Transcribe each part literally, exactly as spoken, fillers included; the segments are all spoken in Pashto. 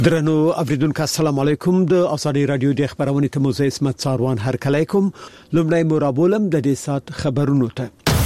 درنو اوریدونکو السلام علیکم د ازادي رادیو د خبرونې ته موزه اسمت څاروان هر کله کوم لومړی مرابولم د دې سات خبرونو ته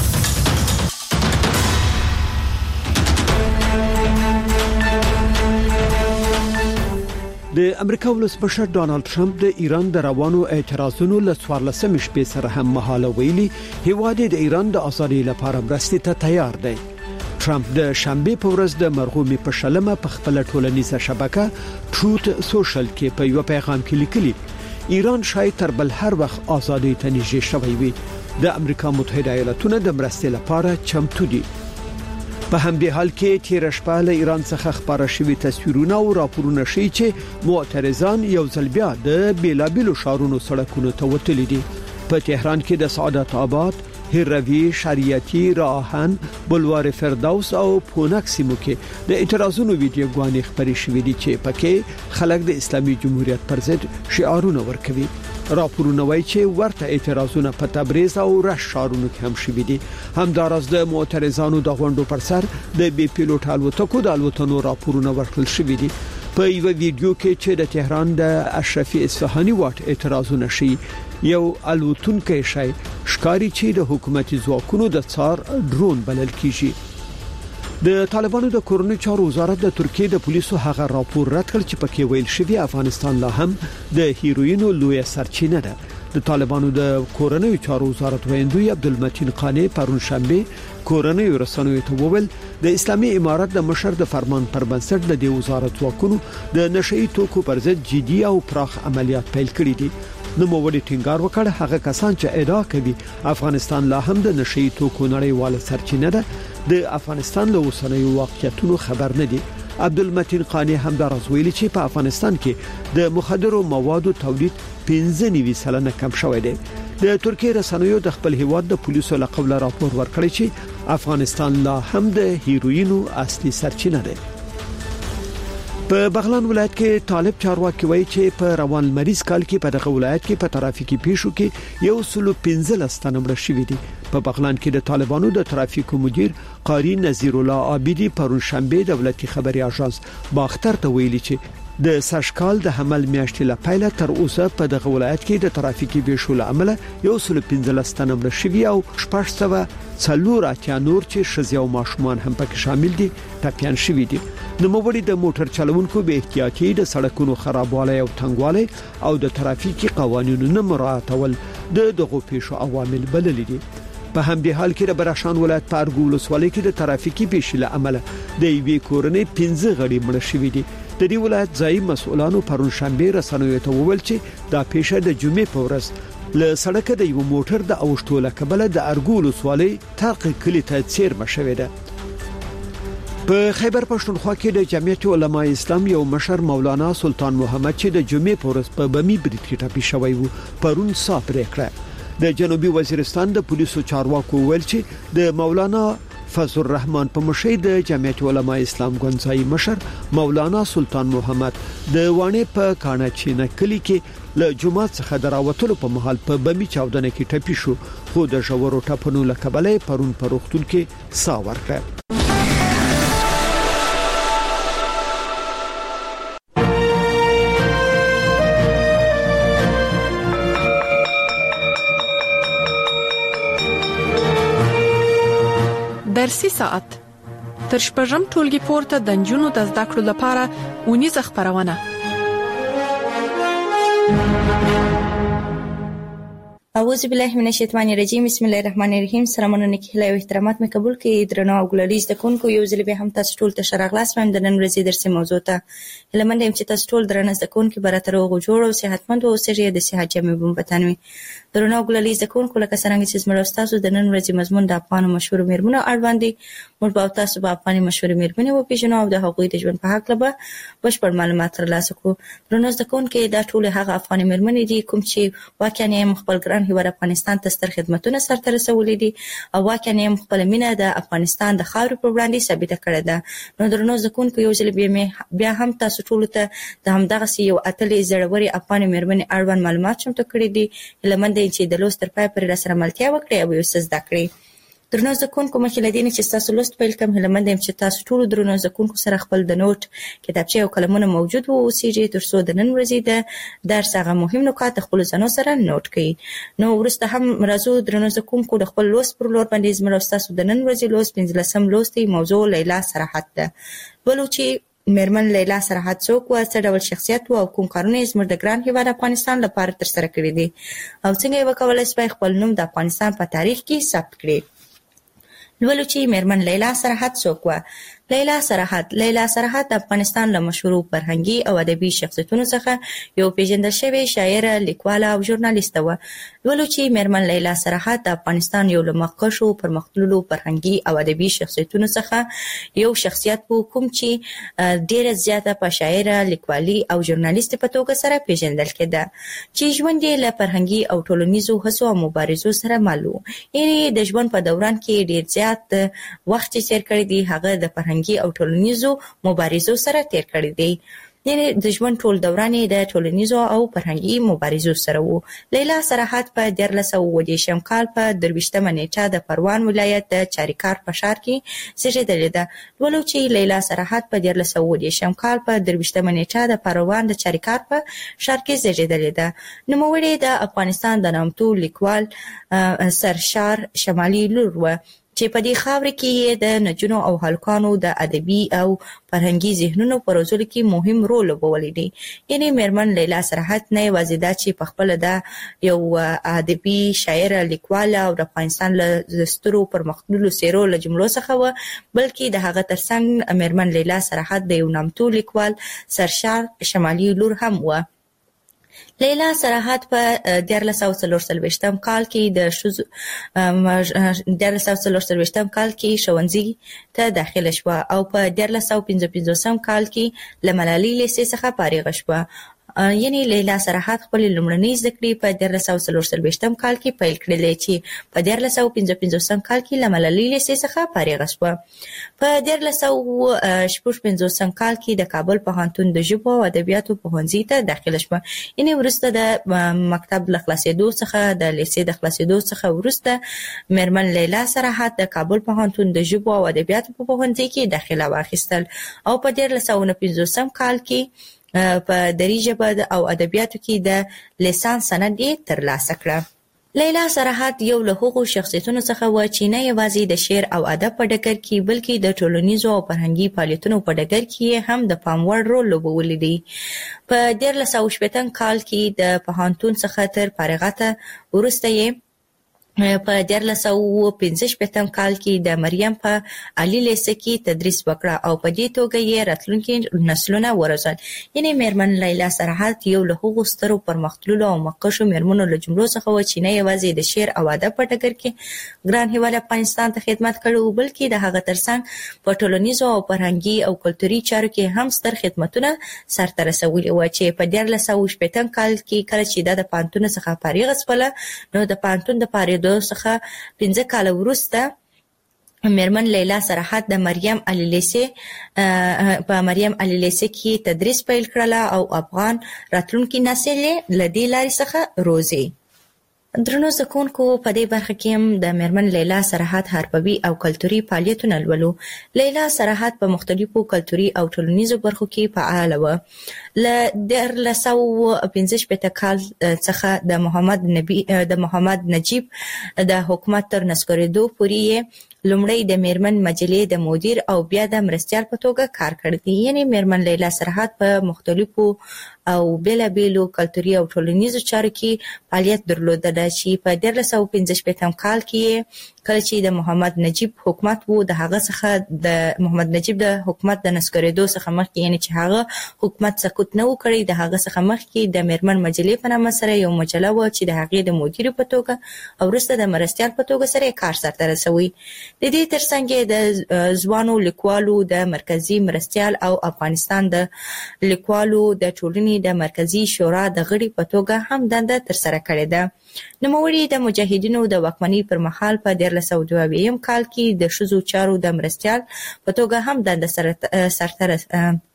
د امریکا ولسمشر ډانلډ ټرمپ د ایران د روانو اعتراضونو له څوارلسمې شپې سره هم مهاله ویلي هیواد د ایران د ازادۍ لپاره مرستې ته تیار دی. ټرمپ د شنبه په ورځ د مرغومي په شلمه په خپل ټولنیزه شبکه ټروت سوشل کې په یو پیغام کې لیکلي ایران شاید تر بل هر وخت ازادۍ ته نږدې شوی وي. د امریکا متحده ایالاتونو د مرستې لپاره چمتو دي. په همدې حال کې تیر شپه له ایران څخه خبره شوې تصویرونه او راپورونه شي چې معترضان یو ځل بیا د بیلابیلو شهرونو سړکونو ته وتلي دي. په تهران کې د سعادت آباد، هروی، شریعتی، راهن، بلوار فردوس او پونک سیمو کې د اعتراضونو ویډیوګانې خبرې شوې دي چې پکې خلک د اسلامي جمهوریت پر ضد شعارونه ورکوي. راپورونه وايي چې ورته اعتراضونه په تبریز او رش شهرونو کې هم شوي دي. همدارس د معترضانو د غونډو پر سر د بي پیلوټ الوتکو د الوتنو راپورونه ورکړل شوي دي. په یو ویډیو کې چې د تهران د اشرفي اصفهاني واټ اعتراضونه شي یو الوتونکي شي ښکاری چې د حکومتي ځواکونو د څار ډرون بلل کیږي. د طالبانو د کورنۍ چارو وزارت د ترکیه د پولیسو هغه راپور رد کړ چې پکې ویل شوی افغانستان لا هم د هیروینو لوی سرچینه ده. د طالبانو د کورنۍ چارو وزارت ویندوی عبدالمتین قانی پرون شنبه کورنۍ رسنیو ته وویل د اسلامي امارت د مشر د فرمان پر بنسټ د دې وزارت وکونو د نشئی توکو پر ضد جدي او پراخ عملیات پیل کړي دي. نو موږ ټینګار وکړ هغه کسان چې ادعا کوي افغانستان لا هم د نشئی توکو نړیواله سرچینه ده د افغانستان له اوسنیو واقعیتونو خبر نه دي. عبدالمتین قانی هم دا راویلي چې په افغانستان کې د مخدرو موادو تولید پنځه نوي سلنه کم شوی دی. د ترکیه رسنیو د خپل هیواد د پولیسو له قبل راپور ورکړی چې افغانستان لا هم د هیروینو اصلي سرچینه ده. په بغلان ولایت کې طالب چارواکي وایي چې په روان مریض کال کې په دغه ولایت کې په ترافیکي پیښو کې یو سلو پنځلس تنه مړه شوي دي. په بغلان کې د طالبانو د ترافیکو مدیر قاری نذیر الله عابدی پرون شنبه دولتي خبري اژانس باختر ته ویلي چې د سشکال د حمل میاشتې له پیله تر اوسه په دغه ولایت کې د ترافیکي پیښو له امله یو سلو پنځلس تنه مړه شوي او شپږ سوه څلور اتیا نور چې ښځې او ماشومان هم پکې شامل دي ټپيان شوي دي. نو موږ د موټر چلوونکو به احتیاطي د سړکونو خرابوالی او تنګوالی او د ترافیکي قوانینو نه مراعاتول د دغه پیښو عوامل بلل دي. په همدې حال کې د بدخشان ولایت په ارګو ولسوالۍ کې د ترافیکي پیښې له امله د یوې کورنۍ پنځه غړي مړه شوي دي. د دې ولایت ځایي مسؤلانو پرون شنبه رسنیو ته وویل چې دا پیښه د جمعې په ورځ له سړک د یو موټر د اوښتو له کبله د ارګو ولسوالۍ ترق کلی ته څیرمه شوې ده. په خیبر پښتونخوا کې د جمعیت علماء اسلام یو مشر مولانا سلطان محمد چې د جمعې په ورځ په بمی برید کې ټپي شوی وو پرون صاحب ریکړه. د جنوبي وزیرستان د پولیسو چارواکو ویل چې د مولانا فضل الرحمن په مشر د جمعیت علماء اسلام ګونځای مشر مولانا سلطان محمد د وانه په کاناچینه کلی کې له جمعه څخه دراوتلو په محل په بمی چاودنه کې ټپي شو خو د ژورو ټپونو لکبله پرون پر وختون کې سا ورکړه. درسي ساعت تر شپږم ټولګي پورته د نجونو د زده کړو لپاره اونیزه خبرونه. اعوذ بالله من الشیطان الرجیم بسم الله الرحمن الرحیم. سلامونه نیکه او احترامات مې قبول کړئ. درنو او ګلریز د کونکو یو ځل به هم تاسو ټول ته شراغلاس مې د نن ورځې درسي موضوع ته لمن دیم چې تاسو ټول درنه د کونکو براتر او جوړ او صحتمند او سریه د صحت جامې بم بتانوي. درنو او ګلریز د کونکو لکه څنګه چې زموږ تاسو د نن ورځې مضمون د افغان مشهور میرمنو اړوند دي. موږ به تاسو په افغاني مشهور میرمنې او پیژنو او د هغوی د ژوند په حق لبه بشپړ معلومات ترلاسه کړو. درنو د کونکو دا ټول هغه افغاني میرمنې دي کوم چې واقعا یې خپل ګران هیواد افغانستان ته ستر خدمتونه سرته رسولي دي او واقعا یې خپل مینه د افغانستان د خاورې پر وړاندې ثابته کړې ده. نو درنو د کونکو یو ځل بیا هم تاسو ټول ته د همدغه یو اتلې زړوري افغاني میرمنې اړوند معلومات شامل کړي دي. لمن دې چې د لوستر پای پر سره ملتیا وکړي او یو څه زده کړي. درنو زکونکو مخکې له دې نه چې تاسو لوست پیل کوم هیله مند یم چې تاسو ټول درنو زکونکو سره خپل د نوٹ کتابچه او قلمونه موجود وو اوسېږي ترڅو د نن ورځې د درس هغه مهم نکات خپل ځانو سره نوٹ کړئ. نو وروسته هم راځو درنو زکونکو د خپل لوست پر لور باندې زموږ تاسو د نن ورځې لوست پنځلسم لوست دی موضوع لیلا سراحت ده. ولو چې میرمن لیلا سراحت څوک و، څه ډول شخصیت و او کوم کارونه یې زموږ د ګران هیواد افغانستان لپاره ترسره کړي دي او څنګه یې وکولای شوای خپل نوم د افغانستان په تاریخ کې ثبت کړي. ولو چې میرمن لیلا سراحت څوک و. لیلا سراحت لیلا سراحت د افغانستان له مشهورو فرهنګي او ادبي شخصیتونو څخه یو پیژندل شوی شاعره، لیکواله او ژورنالیسته و. ولو چې میرمن لیلا سراحت د افغانستان یو له مخکښو پرمختللو فرهنګي او ادبي شخصیتونو څخه یو شخصیت و کوم چې ډیره زیاته په شاعره، لیکوالي او ژورنالیست په توګه سره پیژندل کېده چې ژوند یې له فرهنګي او ټولنیزو هڅو او مبارزو سره مل و. یعنې د ژوند په دوران کې ډیر زیات وخت چې تیر کړی دی هغه د فرهنګي او ټولنیزو مبارزو سره تیر کړی دی. یعنې د ژوند ټول دوران یې د ټولنیزو او فرهنګي مبارزو سره و. لیلا سراحت په دیارلس سوه اووه دېرشم کال په درویشتمه نیټه د پروان ولایت د چاریکار په ښار کې زېږېدلې ده. ولو چې لیلا سراحت په دیارلس سوه اووه دېرشم کال په درویشتمه نیټه د پروان د چاریکار په ښار کې زېږېدلې ده. نوموړې د افغانستان د نامتو لیکوال سرشار شمالي لور و چې په دې خاوره کې یې د نجونو او هلکانو د ادبي او فرهنګي ذهنونو په روزلو کې مهم رول لوبولی دی. یعنې میرمن لیلا سراحت نه یوازې دا چې په خپله دا یو ادبي شاعره، لیکواله او د افغانستان له سترو پرمختللو څېرو له جملو څخه وه، بلکې د هغه ترڅنګ میرمن لیلا سراحت د یو نامتو لیکوال سرشار شمالي لور هم وه. لیلا سراحت په دیارلس سوه څلور څلوېښتم کال کې د ښځو دیارلس سوه څلور څلوېښتم کال کې ښوونځي ته داخله شوه او په دیارلس سوه پنځه پنځوسم کال کې له ملالۍ لیسې څخه فارغه شوه. یعنې لیلا سراحت خپلې لومړنۍ زده کړې په دیارلس سوه څلور څلوېښتم کال کې پیل کړلې چې په دیارلس سوه پنځه پنځوسم کال کې له ملالۍ لیسې څخه فارغه شوه. په دیارلس سوه شپږ پنځوسم کال کې د کابل پوهنتون د ژبو او ادبیاتو پوهنځي ته داخله شوه. یعنې وروسته د مکتب له خلاصېدو څخه د لیسې د خلاصېدو څخه وروسته میرمن لیلا سراحت د کابل پوهنتون د ژبو او ادبیاتو په پوهنځي کې داخله واخیستل او په دیارلس سوه نهه پنځوسم کال کې په دري ژبه او ادبیاتو کې د لیسانس سند یې ترلاسه کړه. لیلا سراحت یو له هغو شخصیتونو څخه و چې نه یوازې د شعر او ادب په ډګر کې بلکې د ټولنیزو او فرهنګي فعالیتونو په ډګر کې هم د پام وړ رول لوبولی دی. په دیارلس سوه شپېتم کال کې د پوهنتون څخه تر فارغته وروسته یې په دیارلس سوه پنځه شپېتم کال کې د مریم په عالي لیسه کې تدریس وکړه او په دې توګه یې راتلونکي نسلونه وروزل. یعنې میرمن لیلا سراحت یو له هغو سترو پرمختللو او مخکښو میرمنو له جملو څخه و چې نه یوازې د شعر او ادب په ډګر کې ګران هیواد افغانستان ته خدمت کړی و، بلکې د هغه ترڅنګ په ټولنیزو او فرهنګي او کلتوري چارو کې هم ستر خدمتونه سرته رسولي و چې په دیارلس سوه شپېتم کال کې کله چې دا د پوهنتون څخه فارغه شوله نو د پوهنتون د فارغېدو څخه پنځه کاله وروسته میرمن لیلا سراحت د مریم علی لیسې په مریم علی لیسې کې تدریس پیل کړله او افغان راتلونکي نسل یې له دې لارې څخه روزي. درنو زکونکو په دې برخه کې هم د میرمن لیلا سراحت حرفوي او کلتوري فعالیتونه لولو. لیلا سراحت په مختلفو کلتوري او ټولنیزو برخو کې فعاله وه. له دیارلس سوه پنځه شپېته کال څخه د محمد نبی د محمد نجیب د حکومت تر نسکورېدو پورې لومړی د میرمن مجلې د مدیر او بیا د مرستیال په توګه کار کړی دی. یعنې میرمن لیلا سراحت په مختلفو او بېلابېلو کلتوري او ټولنیزو چارو کې فعالیت درلودله چې په دیارلس سوه پنځه شپېتم کال کې کله چې د محمد نجیب حکومت و د هغه څخه د محمد نجیب د حکومت د نسکورېدو څخه مخکې، یعنې چې هغه حکومت سقوط نه و کړی، د هغه څخه مخکې د میرمن مجلې په نامه سره یو مجله وه چې د هغې د مدیرې په توګه او وروسته د مرستیال په توګه سره یې کار سرته رسوي. د دې ترڅنګ یې د ځوانو لیکوالو د مرکزي مرستیال او افغانستان د لیکوالو د ټولنې د مرکزي شورا د غړي په توګه هم دنده ترسره کړې ده. نوموړي د مجاهدینو د واکمنۍ پر مهال په دیارلس سوه دوه اویایم کال کې د ښځو چارو د مرستیال په توګه هم دنده سرته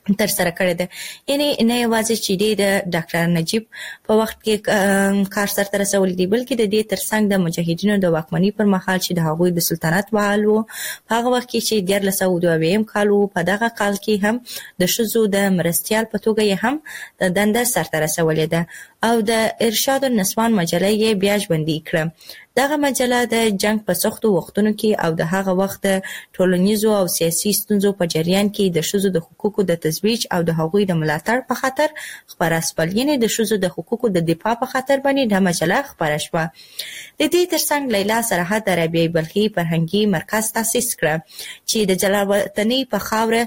تر سره کړی دی. یعنی نه یوازې چې د ډاکټر نجیب په وخت کې کار سرته رسولی دی، بلکې د دې ترڅنګ د مجاهدینو د واکمنۍ پر مهال چې د هغوی د سلطنت بحال وو، په هغه وخت کې چې دیارلس سوه دوه اویایم کال وو، په دغه کال کې هم د ښځو د مرستیال په توګه یې هم د دنده سرته رسولې ده او د ارشاد النسوان مجله یې بیا ژوندۍ کړه. دغه مجله د جنگ په سختو وختونو کې او د هغه وخت د ټولنیزو او سیاسي ستونزو په جریان کې د ښځو د حقوقو د تزویج او د هغوی د ملاتړ په خاطر خپره شول. یعنی د ښځو د حقوقو د دفاع په خاطر باندې د مجله خپره شوه. د دې ترڅنګ لیلا سرحد د رابعه بلخي فرهنګي مرکز تاسیس کړه چې د جلال وطنۍ په خاوره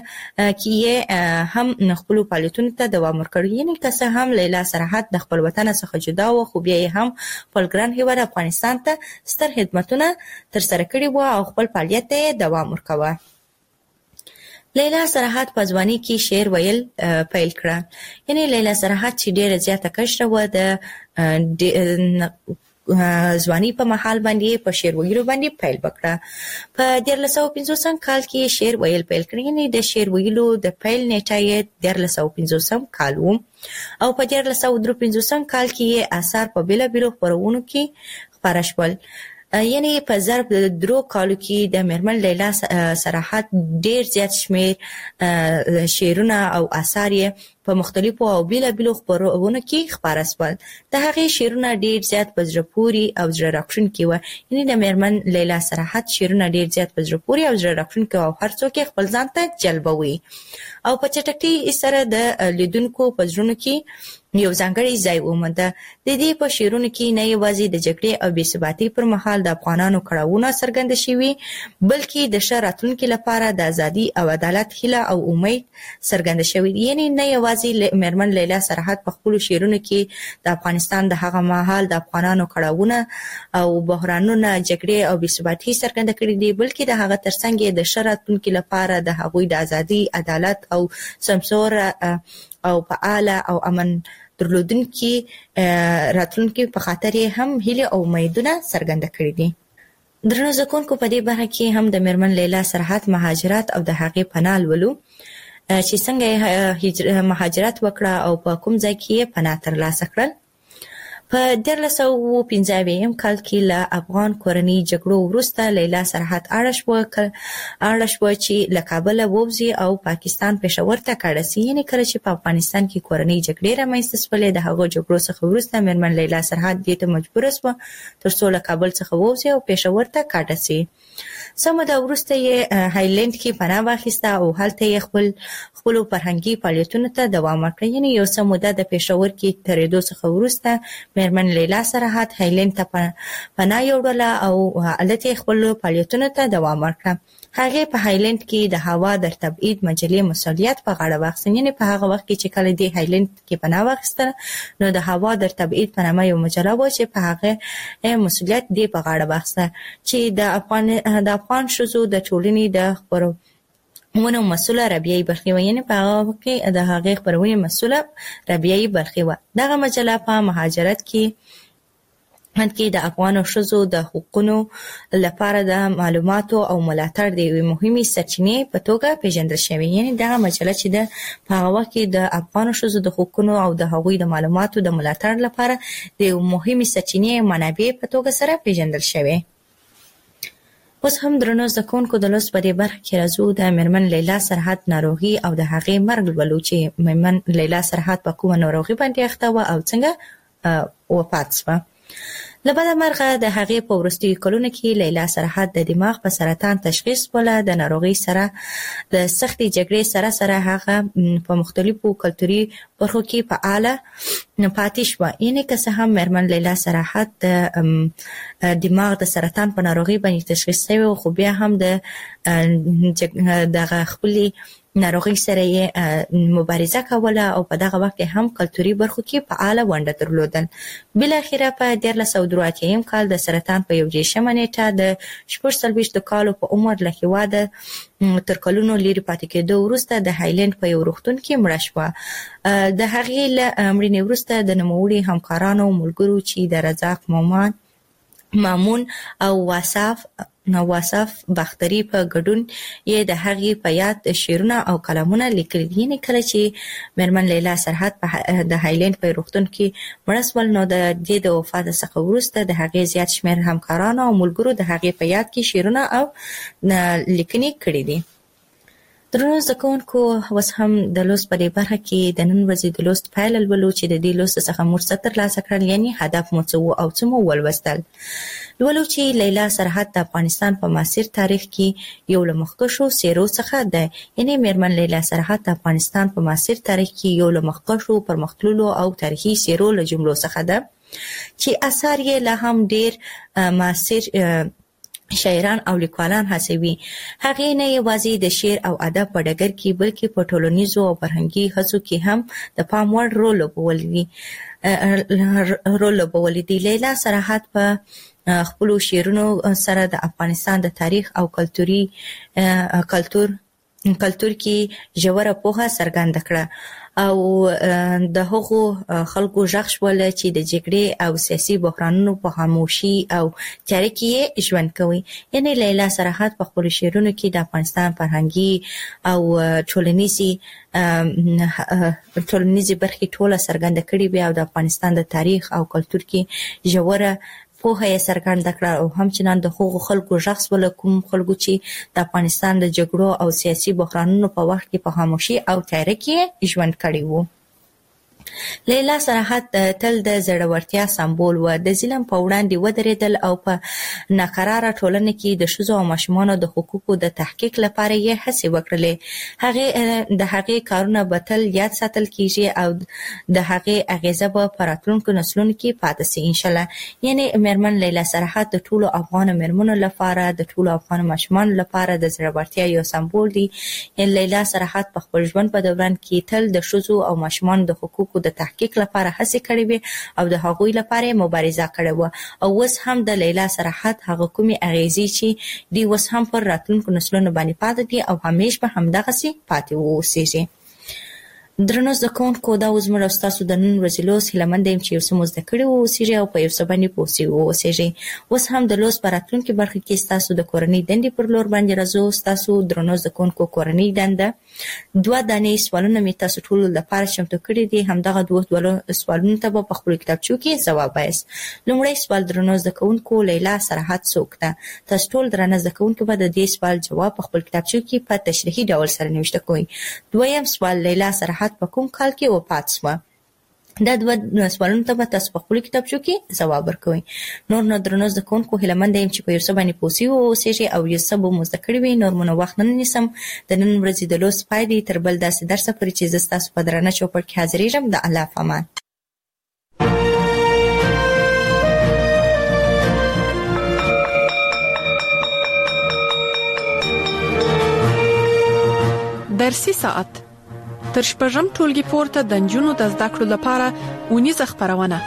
کې هم خپل فعالیتونو ته دوام ورکړ. یعنی که څه هم لیلا سرحد د خپل وطن څخه جدا و، خو بیا یې هم خپل ګران هیواد افغانستان ته ستر خدمتونه تر سره کړي وو او خپل فعالیت ته دوام ورکاوه. لیلا سرحد په ځوانۍ کې شعر ویل پیل کړه. یعنی لیلا سرحد چې ډیره زیاته کشره و، د ځوانۍ په مهال باندې په شعر ویلو باندې پیل وکړه. په دیارلس سوه پنځوسم کال کې شعر ویل پیل کړ. یعنی د شعر ویلو د پیل نیټه یې دیارلس سوه پنځوسم کال و او په دیارلس سوه درې پنځوسم کال کې یې اثار په بیلابیلو خپرونو کې خپاره شول. یعنی په ضرب د درو کالو کې د میرمن لیلا سرحد ډیر زیات شمیر شعرونه او آثار یې په مختلفو او بیلابیلو خپرونو کې خپاره شول. د هغې شعرونه ډیر زیات په زړه پورې او زړه راښکونکي وو. یعنی د میرمن لیلا سرحد شعرونه ډیر زیات په زړه پورې او زړه راښکونکي او هر څوک یې خپل ځان ته جلبوي او په چټکۍ سره د لیدونکو په زړونو کې یو ځانګړی ځای ومونده. د دې په شعرونو کې نه یوازې د جګړې او بې ثباتۍ پر مهال د افغانانو کړاوونه څرګنده شوي، بلکې د ښه راتلونکي لپاره د ازادي او عدالت هیله او امید څرګنده شوي. یعنی نه یوازې میرمن لیلا سرحد په خپلو شعرونو کې د افغانستان د هغه مهال د افغانانو کړاوونه او بحرانونه، جګړې او بې ثباتۍ څرګنده کړي دي، بلکې د هغه ترڅنګ یې د ښه راتلونکي لپاره د هغوی د ازادي، عدالت او سمسوره او فعاله او امن درلودونکي راتلونکي په خاطر یې هم هیله او امیدونه څرګنده کړي دي. درنو زده کوونکو، په دې برخه کې هم د میرمن لیلا سرحد مهاجرت او د هغې پناه لولو چې څنګه مهاجرت وکړه او په کوم ځای کې یې پناه ترلاسه کړل. په دیارلس سوه پنځه اویایم کال کې له افغان کورنۍ جګړو وروسته لیلا سرحد اړه شوه اړه شوه چې له کابله ووځي او پاکستان پېښور ته کډه سي. یعنې کله چې په افغانستان کې کورنۍ جګړې رامنځته شولې، د هغو جګړو څخه وروسته میرمن لیلا سرحد دې ته مجبوره شوه تر څو له کابل څخه ووځي او پېښور ته کډه سي. څه موده وروسته یې هایلند کې پناه واخیسته او هلته یې خپل خپلو فرهنګي فعالیتونو ته دوام ورکړ. یعنې یو څه موده د پېښور کې تېرېدو څخه وروسته میرمن لیلا سرحد هایلند ته پناه یوړله او هلته یې خپلو فعالیتونو ته دوام ورکړه. هغې په هایلند کې د هوا در تبعید مجلې مسؤلیت په غاړه واخیست. یعنې په هغه وخت کې چې کله دې هایلند کې پناه واخیستله، نو د هوا در تبعید په نامه یو مجله وه چې په هغې مسؤلیت دې په غاړه واخیسته چې د افغان د افغان ښځو د ټولنې د خپرونو مسؤله رابعه بلخي وه. یعنې په هغه وخت کې د هغې خپرونې مسؤله رابعه بلخي وه. دغه مجله په مهاجرت کې هند کې د افغانو ښځو د حقوقو لپاره د معلوماتو او ملاتړ د یوې مهمې سرچینې په توګه پیژندل شوې. یعنې دغه مجله چې ده په هغه وخت کې د افغانو ښځو د حقوقو او د هغوی د معلوماتو د ملاتړ لپاره د یوې مهمې سرچینې منابع په توګه سره پیژندل شوې. اوس هم درنو زده کوونکو، د لوست په دې برخه کې راځو د میرمن لیلا سرحد ناروغي او د هغې مرګ لولو چې میرمن لیلا سرحد په کومه ناروغي باندې اخته وه او څنګه وفات شوه. له بده مرغه د هغې په وروستیو کلونو کې لیلا سرحد د دماغ په سرطان تشخیص شوله. د ناروغۍ سره د سختې جګړې سره سره هغه په مختلفو کلتوري برخو کې فعاله پاتې شوه. یعنې که څه هم میرمن لیلا سرحد د دماغ د سرطان په ناروغۍ باندې تشخیص شوې، خو بیا هم د دغه خپلې ناروغۍ سره یې مبارزه کوله او په دغه وخت کې هم کلتوري برخو کې فعاله ونډه درلودل. بالاخره په دیارلس سوه درې اتیایم کال د سرطان په یو دېرشمه نیټه د شپږ څلوېښتو کالو په عمر له هېواده تر کلونو لرې پاتې کېدو وروسته د هایلند په یو روغتون کې مړه شوه. د هغې له مړینې وروسته د نوموړي همکارانو او ملګرو چې د رزاق مومان مامون او واصاف واصف باختري په ګډون یې د هغې په یاد شعرونه او کلامونه لیکلي دي. یعنې کله چې مېرمن لیلا سرحد په د هایلینډ په روغتون کې مړه شول نو د دې د وفات څخه وروسته د هغې زیات شمېر همکارانو او ملګرو د هغې په یاد کې شعرونه او لیکنې کړي دي. درنو زده کوونکو، اوس هم د لوست په دې برخه کې د نن ورځې د لوست پایله لولو چې د دې لوست څخه مو څه ترلاسه کړل، یعنې هدف مو څه و او څه مو ولوستل. لولو چې لیلا سرحد د افغانستان په معاصر تاریخ کې یو له مخکښو څېرو څخه ده. یعنې مېرمن لیلا سرحد د افغانستان په معاصر تاریخ کې یو له مخکښو پرمختللو او تاریخي څېرو له جملو څخه ده چې اثار یې لا هم ډېر معاصر شاعران او لیکوالان هڅوي. هغې نه یوازې د شعر او ادب په ډګر کې بلکې په ټولنیزو او فرهنګي هڅو کې هم د پام وړ رول لوبولی دي رول لوبولی دي. لیلا سرحد په خپلو شعرونو سره د افغانستان د تاریخ او کلتوري کلتور کلتور کې ژوره پوهه څرګنده کړه او د هغو خلکو غږ شول چې د جګړې او سیاسي بحرانونو په خاموشي او تیاره کې ژوند کوي. یعنې لیلا سرحد په خپلو شعرونو کې د افغانستان فرهنګي او ټولنیزي ټولنیزي برخې ټوله څرګنده کړې وي او د افغانستان د تاریخ او کلتور کې ژوره پوهه یې څرګنده کړه او همچنان د هغو خلکو غږ شول کوم خلکو چې د افغانستان د جګړو او سیاسي بحرانونو په وخت کې په خاموشي او تیاره کې ژوند کړی وو. لیلا سرحد تل د زړورتیا سمبول و. د ظلم په وړاندې ودرېدل او په ناقراره ټولنه کې د ښځو او ماشومانو د حقوقو د تحقیق لپاره یې هڅې وکړلې. هغې د هغې کارونه به تل یاد ساتل کیږي او د هغې اغیزه به په راتلونکو نسلونو کې پاتې سي انشاءالله. یعنې مېرمن لیلا سرحد د ټولو افغان مېرمنو لپاره د ټولو افغان ماشومانو لپاره د زړورتیا یو سمبول دی. لیلا سرحد په خپل ژوند په دوران کې تل د ښځو او ماشومانو د حقوقو د تحقیق لپاره هڅې کړې وې او د هغوی لپاره مبارزه کړې وه او اوس هم د لیلا سرحد هغه کومې اغیزې چې دی اوس هم پر راتلونکو نسلونو باندې پاتې دي او همیشه به همدغسې پاتې واوسیږي. درنو زده کوونکو، دا اوس زموږ او ستاسو د نن ورځې لوست هیله منده یم چې یو څه مو زده کړي واوسیږي او په یو څه باندې پوه سوي واوسیږي. اوس هم د لوست په راتلونکي برخه کې ستاسو د کورنۍ دندې پر لور باندې راځو. ستاسو درنو زده کوونکو کورنۍ دنده دوه دانې سوالونه مې تاسو ټولو لپاره چمتو کړي دي. همدغه دوه سوالونو ته به په خپلو کتابچو کې ځواب وایاست. لومړی سوال: درنو زده کوونکو، لیلا سرحد څوک ده؟ تاسو ټول درنه زده کوونکو به د دې سوال جواب په خپل کتابچو کې په تشریحي ډول سره نوشته کوئ. دویم سوال: لیلا سرحد په کوم کال کې وفات شوه؟ دا دوه سوالونو ته به تاسو په خپلو کتابچو کې ځواب ورکوئ. نور نو درنو زده کوونکو، هیله منده یم چې په یو څه باندې پوه سوي واوسیږئ او یو څه به مو زده کړي وي. نور مو نو وخت نه نیسم. د نن ورځې د لوست پای دی. تر بل داسې درسه پورې چې زه ستاسو په درانه چوپړ کې حاضرېږم. د الله په امان. درسي ساعت تر شپږم ټولګي پورته د نجونو د زده کړو لپاره ونیزه خپرونه.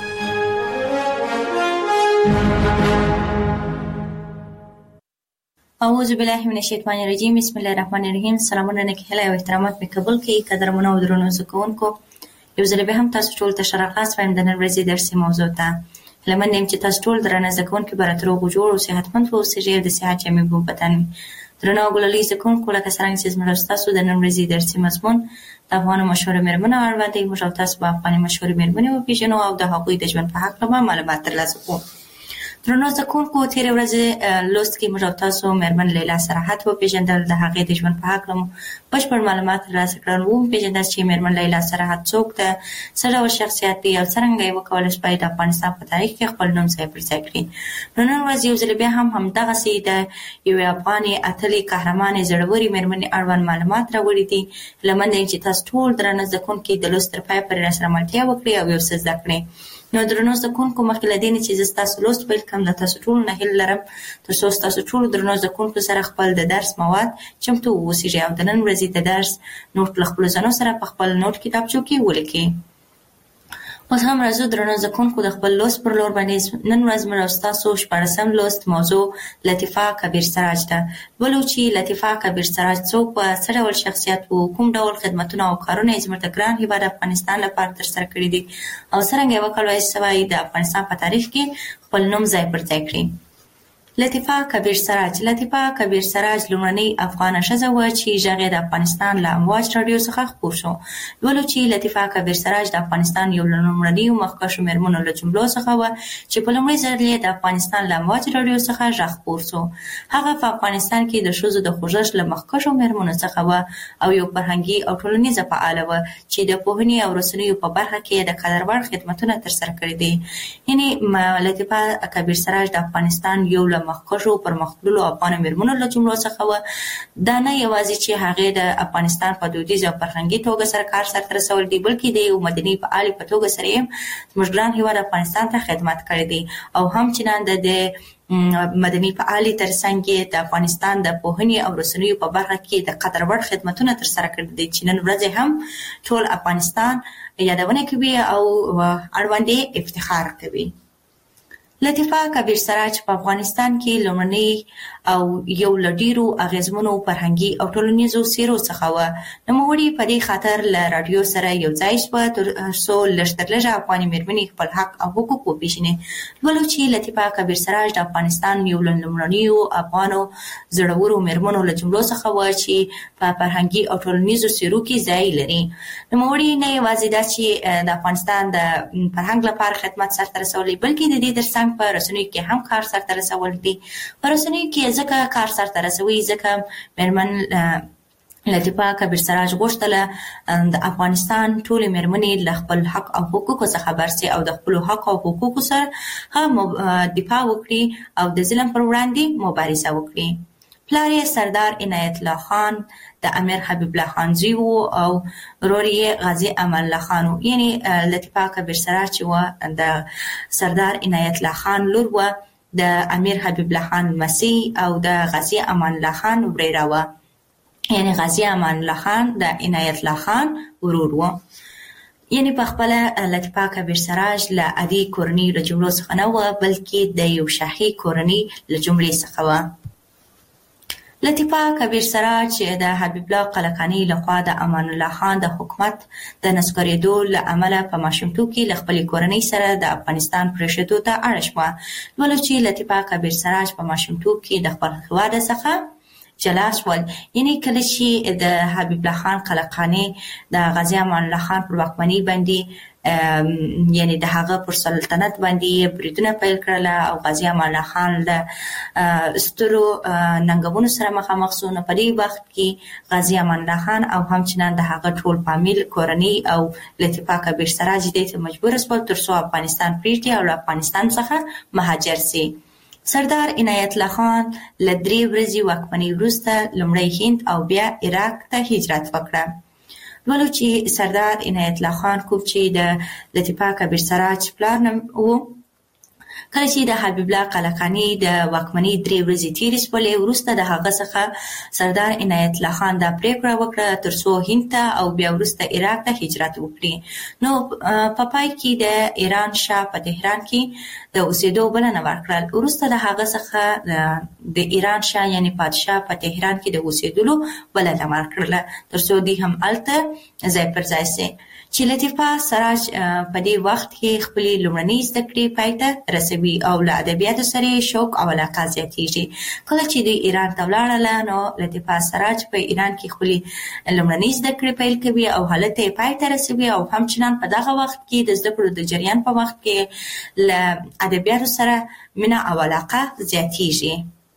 اعوذ بالله من الشیطان الرجیم. بسم الله الرحمن الرحیم. سلامونه نکهله او احترامات مې قبول کړئ. قدرمنو او درنو زده کوونکو، یو ځل بیا هم تاسو ټول ته ښه راغلاست وایم د نن ورځې درسي موضوع ته. هیله منده یم چې تاسو ټول درنه زده کوونکي به راته روغ جوړ او صحتمند واوسیږئ او د صحت جامې به بدن وي. درنو او ګلالي زده کوونکو، لکه څرنګه چې زموږ او ستاسو د نن ورځې درسي مضمون د افغانو مشهورو مېرمنو اړوند دی، موږ او تاسو به افغاني مشهورې مېرمنې وپېژنو او د هغوی د ژوند په هکله به معلومات ترلاسه کړو. درنو زده کوونکو، تېرې ورځې لوست کې موږ او تاسو مېرمن لیلا سرحد وپېژندل. د هغې د ژوند په هکله مو بشپړ معلومات ترلاسه کړل. وپېژندل چې مېرمن لیلا سرحد څوک ده، څه ډول شخصیت دی او څرنګه یې وکولی شوای د افغانستان په تاریخ کې خپل نوم ځای پر ځای کړي. نو نن ورځ یو ځل بیا هم همدغسې د یوې افغانې اتلې قهرمانې زړورې مېرمنې اړوند معلومات راوړي دي. هیله منده یم چې تاسو ټول درنه زده کوونکي د لوست تر پایه پورې راسره ملتیا وکړئ او یو څه زده کړئ. نو درنو زده کوونکو، مخکې له دې نه چې زه ستاسو لوست پیل کړم، د تاسو ټولو نه هیله لرم تر څو ستاسو ټولو درنو زده کوونکو سره خپل د درس مواد چمتو واوسیږي او د نن ورځې د درس نوټ له خپلو ځانو سره په خپل نوټ کتابچو کې ولیکئ. اوس هم راځو درنو زده کوونکو د خپل لوست پر لور باندې. نن ورځ موږ او ستاسو شپاړسم لوست موضوع لطیفه کبیر سراج ده. ولو چې لطیفه کبیر سراج څوک وه، څه ډول شخصیت و، کوم ډول خدمتونه او کارونه یې زموږ د ګران هېواد افغانستان لپاره ترسره کړي دي او څرنګه یې وکولی شوای د افغانستان په تاریخ کې خپل نوم ځای پر ځای کړي. لطیفه کبیر سراج لطیفه کبیر سراج لومړنۍ افغانه ښځه وه چې غږ د افغانستان له امواج راډیو څخه خپور شو. ولو چې لطیفه کبیر سراج د افغانستان یو له لومړنیو مخکښو مېرمنو له جملو څخه وه چې په لومړي ځل یې د افغانستان له امواج راډیو څخه غږ خپور شو. هغه په افغانستان کې د ښځو د خوځښت له مخکښو مېرمنو څخه وه او یو فرهنګي او ټولنیزه فعاله وه چې د پوهنې او رسنیو په برخه کې د قدر وړ خدمتونه ترسره کړي دي. یعنې لطیفه کبیر سراج د افغانستان یو له مخکښو پرمختللو افغان مېرمنو له جملو څخه وه. دا نه یوازې چې هغې د افغانستان په دودیزه او فرهنګي توګه سره کار سرته رسولی دی، بلکې د یو مدني فعالې په توګه سره یې زموږ ګران هېواد افغانستان ته خدمت کړی دی او همچنان د مدني فعالې ترڅنګ یې د افغانستان د پوهنې او رسنیو په برخه کې د قدر وړ خدمتونه ترسره کړي دي چې نن ورځ هم ټول افغانستان یادونه کوي او اړوند یې افتخار کوي. لطیفه کبیر سراج په افغانستان کې لومړنۍ او یو له ډېرو اغېزمنو فرهنګي او ټولنیزو څېرو څخه وه. نوموړې په دې خاطر له راډیو سره یو ځای شوه تر څو لږ تر لږه افغاني مېرمنې خپل حق او حقوق وپېژني. ولو چې لطیفه کبیر سراج د افغانستان یو له لومړنیو افغانو زړورو مېرمنو له جملو څخه وه چې په فرهنګي او ټولنیزو څېرو کې ځای لري. نوموړې نه یوازې دا چې د افغانستان د فرهنګ لپاره خدمت سرته رسولی، بلکې د دې ترڅنګ په رسنیو کې هم کار سرته رسول دي. په رسنیو کې ځکه کار سرته رسوي ځکه مېرمن لطیفه کبیر سراج غوښتله د افغانستان ټولې مېرمنې له خپل حق او حقوقو څخه خبر سي او د خپلو حق او حقوقو سره هم دفاع وکړي او د ظلم پر وړاندې مبارزه وکړي. پلار یې سردار عنایت الله خان د امیر حبیب الله خان زوی و او ورور یې غازي امان الله خان و. یعنې لطیفه کبیر سراج چې وه د سردار عنایت الله خان لور وه، د امیر حبیب الله خان لمسۍ او د غازي امان الله خان وريره وه. یعنې غازي امان الله خان د عنایت الله خان ورور و. یعنې په خپله لطیفه کبیر سراج له عادي کورنۍ له جملو څخه نه وه، بلکې د یو شاهي کورنۍ له جملې څخه وه. لطیفه کبیر سراج د حبیب الله قلقانی لخوا د امان الله خان د حکومت د نسکورېدو له امله په ماشومتوب کې له خپلې کورنۍ سره د افغانستان پرېښودو ته اړ شوه. ولو چې لطیفه کبیر سراج په ماشومتوب کې د خپل هېواد څخه جلا شول. یعنې کله چې د حبیب الله خان قلقانی د غازي امان الله خان پر واکمنۍ باندې یعنی د هغه پر سلطنت باندې بریدونه پیل کړل او غازي امان الله خان له سترو ننګونو سره مخامخ شو. نو په دې وخت کې غازي امان الله خان او همچنان د هغه ټول فامیل کورنۍ او لطیفه کبیر سراج دې ته مجبور شول تر څو افغانستان پرېږدي او له افغانستان څخه مهاجر شي. سردار عنایت الله خان له درې ورځې واکمنۍ وروسته لومړی هند او بیا عراق ته هجرت وکړه. ولو چې سردار عنایت الله خان کوم چې د لطیفه کبیر سراج پلار نوم و، کله چې د حبیب الله قلقانی د واکمنۍ درې ورځې تېرې شولې وروسته د هغه څخه سردار عنایت الله خان دا پرېکړه وکړه تر څو هند ته او بیا وروسته عراق ته هجرت وکړي. نو په پای کې د ایران شاه په تهران کې د اوسېدو بلنه ورکړل. وروسته د هغه څخه د ایران شاه یعنې پادشاه په تهران کې د اوسېدلو بلنه ورکړله تر څو دوی هم هلته ځای پر ځای شي. چې لطیفه سراج په دې وخت کې خپلې لومړنۍ زده کړې پای ته رسوي او له ادبیاتو سره شوق او علاقه زیاتېږي. کله چې دوی ایران ته ولاړله نو لطیفه سراج په ایران کې خپلې لومړنۍ زده کړې پیل کوي او هلته یې پای ته رسوي او همچنان په دغه وخت کې د زده کړو د جریان په وخت کې له ادبیاتو سره مینه او علاقه زیاتېږي.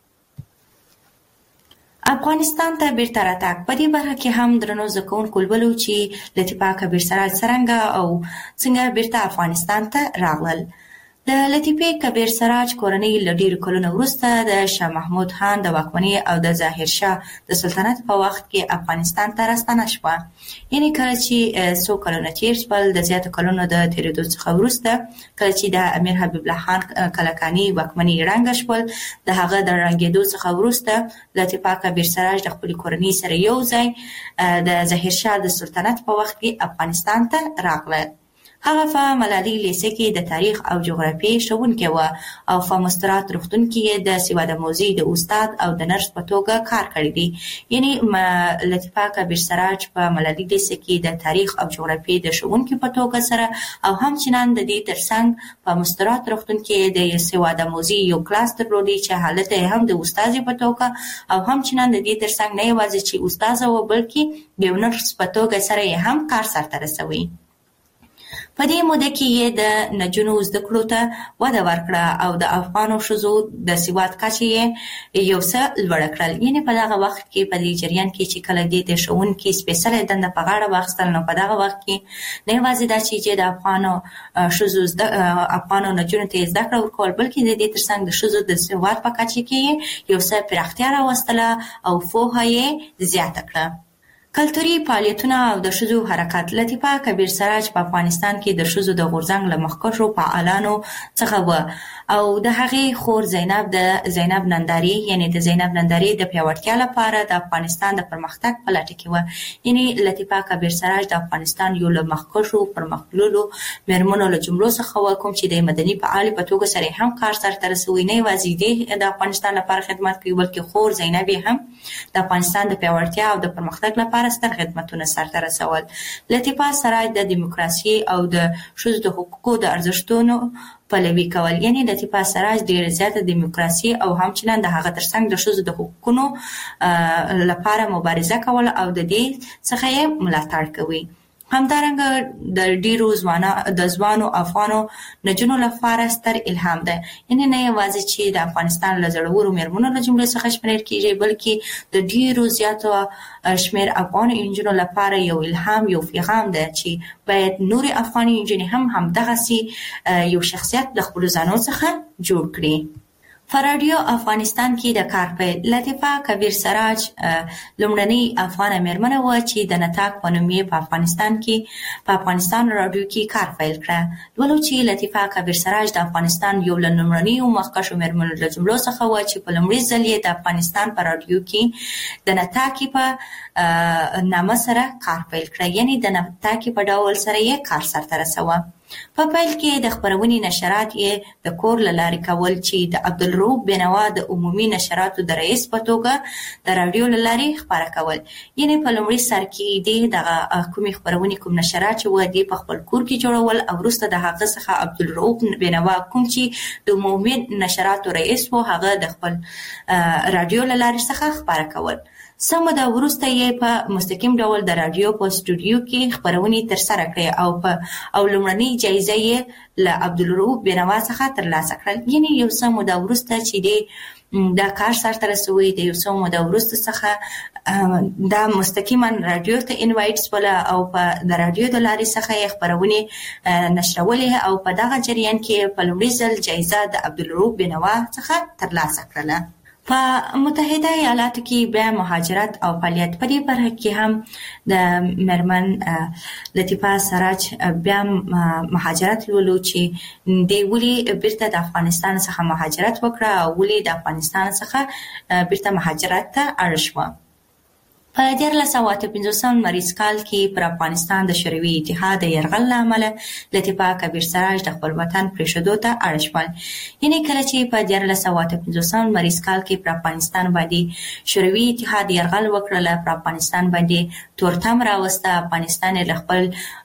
افغانستان ته بیرته راتګ په دې برخه کې هم درنو زده کوونکو ولولو چې لطیفه کبیر سراج څرنګه او څنګه بیرته افغانستان ته راغلل. د لطیفه کبیر سراج کورنۍ له ډېرو کلونو وروسته د شاه محمود خان د واکمنۍ او د ظاهر شاه د سلطنت په وخت کې افغانستان ته راستنه شوه. یعنې کله چې څو کلونه تېر شول د زیاتو کلونو د تېرېدو څخه وروسته کله چې د امیر حبیب الله خان قلقانی واکمنۍ ړنګه شول، د هغه د ړنګېدو څخه وروسته لطیفه کبیر سراج د خپلې کورنۍ سره یو ځای د ظاهر شاه د سلطنت په وخت کې افغانستان ته راغله. هغه په ملالۍ لیسه کې د تاریخ او جغرافیې ښوونکی و او په مسترات روغتون کې د سواده موزي د استاد او د نرس په توګه کار کړی دی. یعنی لطیفه کبیر سراج په ملالۍ لیسه کې د تاریخ او جغرافیې د ښوونکي په توګه سره او همچنان د دې ترڅنګ په مسترات روغتون کې د سواده موزي یو کلاس درلودی چې حالت هم د استاد په توګه او همچنان د دې ترڅنګ نه یوازې چې استاد او بلکې د یو نرس په توګه سره هم کار سرته رسوي. په دې موده کې یې د نجونو زده کړو ته وده ورکړه او د افغانو ښځو د سواد کچه یې یو څه لوړه کړل. یعنې په دغه وخت کې په دې جریان کې چې کله دې د ښوونکي سپېڅلې دنده په غاړه واخیستل، نو په دغه وخت کې نه یوازې دا چې د افغانو ښځو افغانو نجونو ته زده کړه ورکول، بلکې د دې ترڅنګ د ښځو د سواد په کچه کې یو څه پراختیا راوستله او پوهه یې زیاته کړه. کلتوري فعالیتونه او د ښځو حرکت. لطیفه کبیر سراج په افغانستان کې د ښځو د غورځنګ له مخکښو فعالانو څخه و او د هغې خور زینب د زینب ننداري یعنی د زینب ننداري د پیاوړتیا لپاره د افغانستان د پرمختګ په لټه کې و. یعنی لطیفه کبیر سراج د افغانستان یو له مخکښو پرمختللو میرمنو له جملو څخه و، کوم چې د مدني فعالې په توګه سره هم کار سرته رسوي. نه یوازې د افغانستان لپاره خدمت کوي، بلکې خور زینب هم د افغانستان د پیاوړتیا او د پرمختګ لپاره ستر خدمتونه سرته رسول. لطیفه سراج د دیموکراسي او د ښځو د حقوقو د ارزښتونو پلوي کول. یعنی لطیفه سراج ډېر زیاته دیموکراسي او همچنان د هغه ترڅنګ د ښځو د حقوقو لپاره مبارزه کول او د دې څخه یې ملاتړ کوي. همدارنګه د ډیرو ځوانو د ځوانو افغانو نجونو لپاره ستر الهام ده. یعنی نه یوازې چې د افغانستان له زړورو میرمنو له جملې څخه شمېرل کېږي، بلکې د ډیرو زیاتو شمېر افغانو نجونو لپاره یو الهام، یو پیغام ده چې باید نورې افغاني نجونې هم همدغسې یو شخصیت د خپلو ځانو څخه جوړ کړي. په رادیو افغانستان کې د کار پیل. لطیفه کبیر سراج لومړنۍ افغانه میرمنه وه چې د نتاک په نوم یې په افغانستان کې په افغانستان رادیو کې کار پیل کړه. ولو چې لطیفه کبیر سراج د افغانستان یو له لومړنیو مخکښو میرمنو له جملو څخه وه چې په لومړي ځل یې د افغانستان په رادیو کې د نتاکي په نامه سره کار پیل کړه. یعنی د نتاکي په ډول سره یې کار سرته رسوه. په پیل کې د خپرونې نشرات یې د کور له لارې کول چې د عبدالرؤف بینوا د عمومي نشراتو د رئیس په توګه د راډیو له لارې خپاره کول. یعنې په لومړي سر کې دې دغه کومې خپرونې کوم نشرات چې وه دې په خپل کور کې جوړول او وروسته د هغه څخه عبدالرؤف بینوا کوم چې د عمومي نشراتو رئیس و هغه د خپل راډیو له لارې څخه خپاره کول. څه موده وروسته یې په مستقیم ډول د راډیو په سټوډیو کې خپرونې ترسره کړې او په او لومړنۍ جایزه یې له عبدالرؤف بینوا څخه ترلاسه کړل. یعنې یو څه موده وروسته چې دی دا کار سرته رسوي، د یو څه موده وروسته څخه دا مستقیما راډیو ته انوایټ شوله او په د راډیو د لارې څخه یې خپرونې نشرولې او په دغه جریان کې په لومړي ځل جایزه د عبدالرؤف بینوا څخه ترلاسه کړله. په متحده ایالاتو کې بیا مهاجرت او فعالیت. په دې برخه کې هم د میرمن لطیفه سراج بیا مهاجرت لولو چې دی ولې بیرته د افغانستان څخه مهاجرت وکړه او ولې د افغانستان څخه بیرته مهاجرت ته اړ شوه. په دیارلس سوه اته پنځوسم لمریز کال کې پر افغانستان د شوروي اتحاد د یرغل له امله لطیفه کبیر سراج د خپل وطن پرېښودو ته اړ شول. یعنې کله چې په دیارلس سوه اته پنځوسم لمریز کال کې پر افغانستان باندې شوروي اتحاد یرغل وکړله، پر افغانستان باندې تورتم راوسته، افغانستان یې له خپل